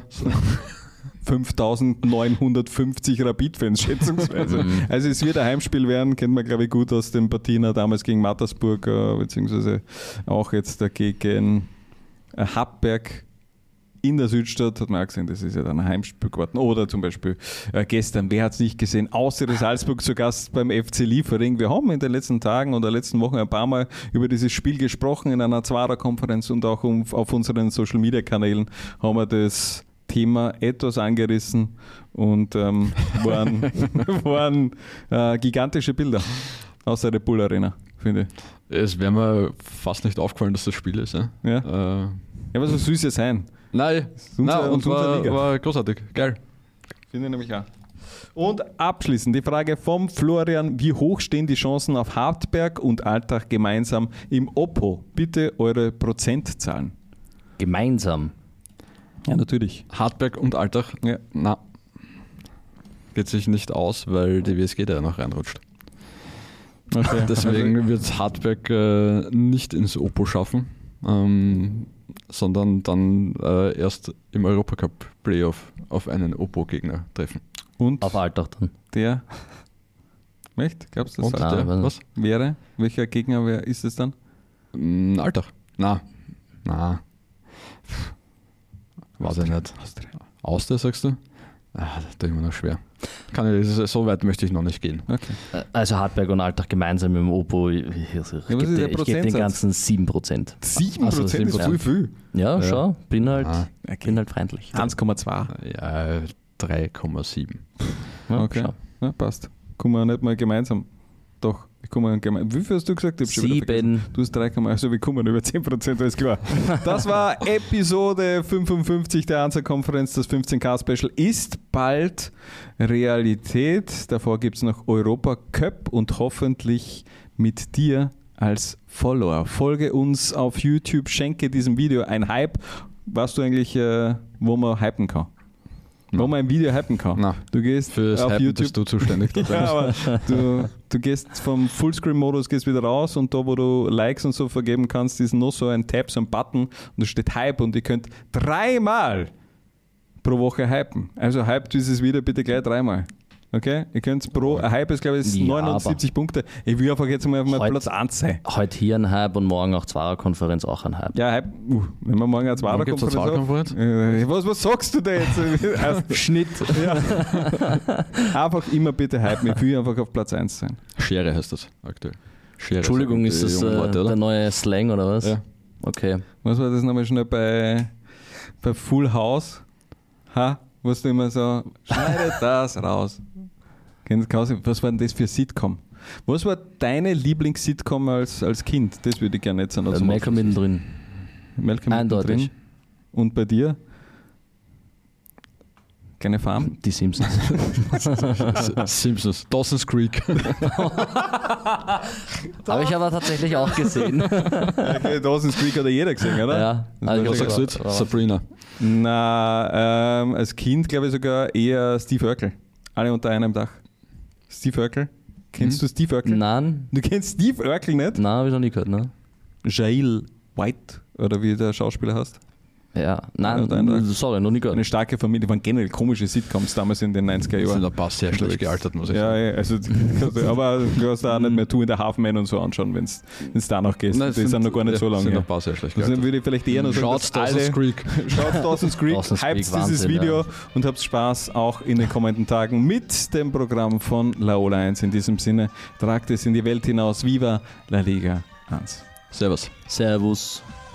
A: fünftausendneunhundertfünfzig Rapid-Fans schätzungsweise.
C: Mhm.
A: Also es wird ein Heimspiel werden, kennt man glaube ich gut aus den Partien damals gegen Mattersburg, äh, beziehungsweise auch jetzt gegen äh, Happberg in der Südstadt, hat man auch gesehen, das ist ja dann ein Heimspiel geworden. Oder zum Beispiel äh, gestern, wer hat es nicht gesehen, außer Salzburg zu Gast beim F C Liefering. Wir haben in den letzten Tagen oder letzten Wochen ein paar Mal über dieses Spiel gesprochen in einer Zwarer-Konferenz und auch um, auf unseren Social-Media-Kanälen haben wir das Thema etwas angerissen und ähm, waren, waren äh, gigantische Bilder aus der Red Bull Arena, finde ich.
B: Es wäre mir fast nicht aufgefallen, dass das Spiel ist. Ja?
A: Ja,
B: Äh,
A: ja aber so süß ja sein.
B: nein,
A: unser-
B: nein und
A: und unsere
B: war,
A: Liga.
B: war großartig. Geil.
A: Finde ich nämlich auch. Und abschließend die Frage vom Florian: Wie hoch stehen die Chancen auf Hartberg und Altach gemeinsam im Oppo? Bitte eure Prozentzahlen.
C: Gemeinsam.
A: Ja, natürlich.
B: Hartberg und Altach,
A: Ja.
B: na, geht sich nicht aus, weil die W S G da ja noch reinrutscht.
A: Okay.
B: Deswegen wird Hartberg äh, nicht ins Oppo schaffen, ähm, sondern dann äh, erst im Europacup-Playoff auf einen Oppo-Gegner treffen.
A: Und
C: Auf Altach dann.
A: der, echt? Glaubst du, das
B: Und
C: Ah,
B: der,
C: wenn-
B: was?
A: wäre? Welcher Gegner wer ist es dann?
B: Mm, Altach. Na, na. Weiß ich nicht.
A: Austria.
B: Austria, sagst du? Ah, das ist immer noch schwer. Kann ich, so weit möchte ich noch nicht gehen.
A: Okay.
C: Äh, Also Hartberg und Altach gemeinsam im Oppo. Ich, ich, ich,
A: was ist
C: gebe
A: der
C: dir- ich gebe den
A: Prozentsatz?
C: ganzen sieben Prozent.
A: sieben
B: Also
A: Prozent ist
B: sieben
A: voll
B: Prozent.
A: viel.
C: Ja,
B: Ja.
C: schau, bin halt,
B: Ah,
A: Okay.
C: bin halt freundlich.
A: eins Komma zwei.
B: ja, drei Komma sieben.
C: Ja,
A: Okay.
C: schau.
A: Ja, passt. Kommen wir nicht mal gemeinsam. Doch, wir kommen gemeinsam. Wie viel hast du gesagt? Ich hab schon wieder vergessen.
C: Sieben.
A: Du hast drei Komma eins. Also wir kommen über zehn Prozent, alles klar. Das war Episode fünfundfünfzig der Hansa-Konferenz. Das fünfzehn K-Special ist bald Realität. Davor gibt es noch Europa Cup und hoffentlich mit dir als Follower. Folge uns auf YouTube, schenke diesem Video ein Hype. Weißt du eigentlich, äh, wo man hypen kann? Wo
B: Na.
A: man ein Video hypen kann?
B: Na,
A: Du gehst
B: für das
A: auf
B: Hypen
A: YouTube.
B: bist du zuständig.
A: Ja, aber du, du gehst vom Fullscreen-Modus gehst wieder raus und da, wo du Likes und so vergeben kannst, ist noch so ein Tab, so ein Button und da steht Hype und ihr könnt dreimal pro Woche hypen. Also hypt dieses Video bitte gleich dreimal. Okay? Ihr könnt pro, ein Hype ist glaube ich
C: Ja,
A: neunundsiebzig Punkte. Ich will einfach jetzt mal auf meinem
C: Heute-
A: Platz eins sein.
C: Heute hier ein Hype und morgen auch Zwarer-Konferenz auch ein Hype.
A: Ja, Hype, uh, wenn wir morgen eine
B: Morgen gibt's eine
A: Zwarer-Konferenz
B: Zwarer-Konferenz?
A: äh, was, was sagst du da jetzt? Erst
C: Schnitt.
A: einfach immer bitte hypen. Ich will einfach auf Platz eins sein.
B: Schere heißt das aktuell. Schere
C: Entschuldigung,
B: sagen
C: ist
B: die
C: das
B: jungen
C: äh,
B: Leute,
C: der
B: oder?
C: neue Slang oder was?
B: Ja.
C: Okay.
A: Was war das nochmal schnell bei, bei Full House? Ha? Was du immer so, schneide das raus. Kennst du- Was war denn das für ein Sitcom? Was war deine Lieblings-Sitcom als, als Kind? Das würde ich gerne jetzt noch
C: Äh,
A: zum
C: Malcolm
A: Abschluss.
C: mittendrin.
A: Malcolm
C: Eindeutig.
A: mittendrin. Und bei dir? Keine Farm?
C: Die Simpsons.
B: Simpsons, Dawson's Creek.
C: Habe ich aber tatsächlich auch gesehen.
A: Okay, Dawson's Creek hat ja jeder gesehen, oder?
C: Ja.
A: Das
C: Also
A: war
B: Was
C: ich
B: sagst du jetzt? Sabrina.
A: Na, ähm, als Kind glaube ich sogar eher Steve Urkel. Alle unter einem Dach. Steve Urkel? Kennst du Steve Urkel?
C: Nein,
A: Du kennst Steve Urkel nicht?
C: nein, habe ich noch nie gehört, ne?
A: Jail White, oder wie der Schauspieler heißt.
C: Ja,
A: Ja,
C: nein,
A: dein-
C: sorry, noch nie gehört.
A: Eine starke Familie, waren generell komische Sitcoms damals in den neunziger
B: Das sind
A: Jahren.
B: ein paar sehr schlecht gealtert, muss ich
A: Ja,
B: sagen.
A: ja, also, kannst du- aber du kannst da auch nicht mehr Two in the Half Men und so anschauen, wenn es danach geht.
B: Nein,
A: Die sind noch gar nicht
B: ja,
A: so lange
B: sind
A: her.
B: ein paar sehr schlecht
A: Also
B: gealtert.
A: würde ich vielleicht eher noch sagen,
B: Schaut
A: dass
B: Dawson's
A: alle-
B: Creek.
A: Schaut Dawson's Creek,
C: Dawson's
A: hypt
C: Creek,
A: dieses
C: Wahnsinn,
A: Video
C: ja.
A: und habt Spaß auch in den kommenden Tagen mit dem Programm von Laola eins. In diesem Sinne, tragt es in die Welt hinaus. Viva La Liga eins.
B: Servus.
C: Servus.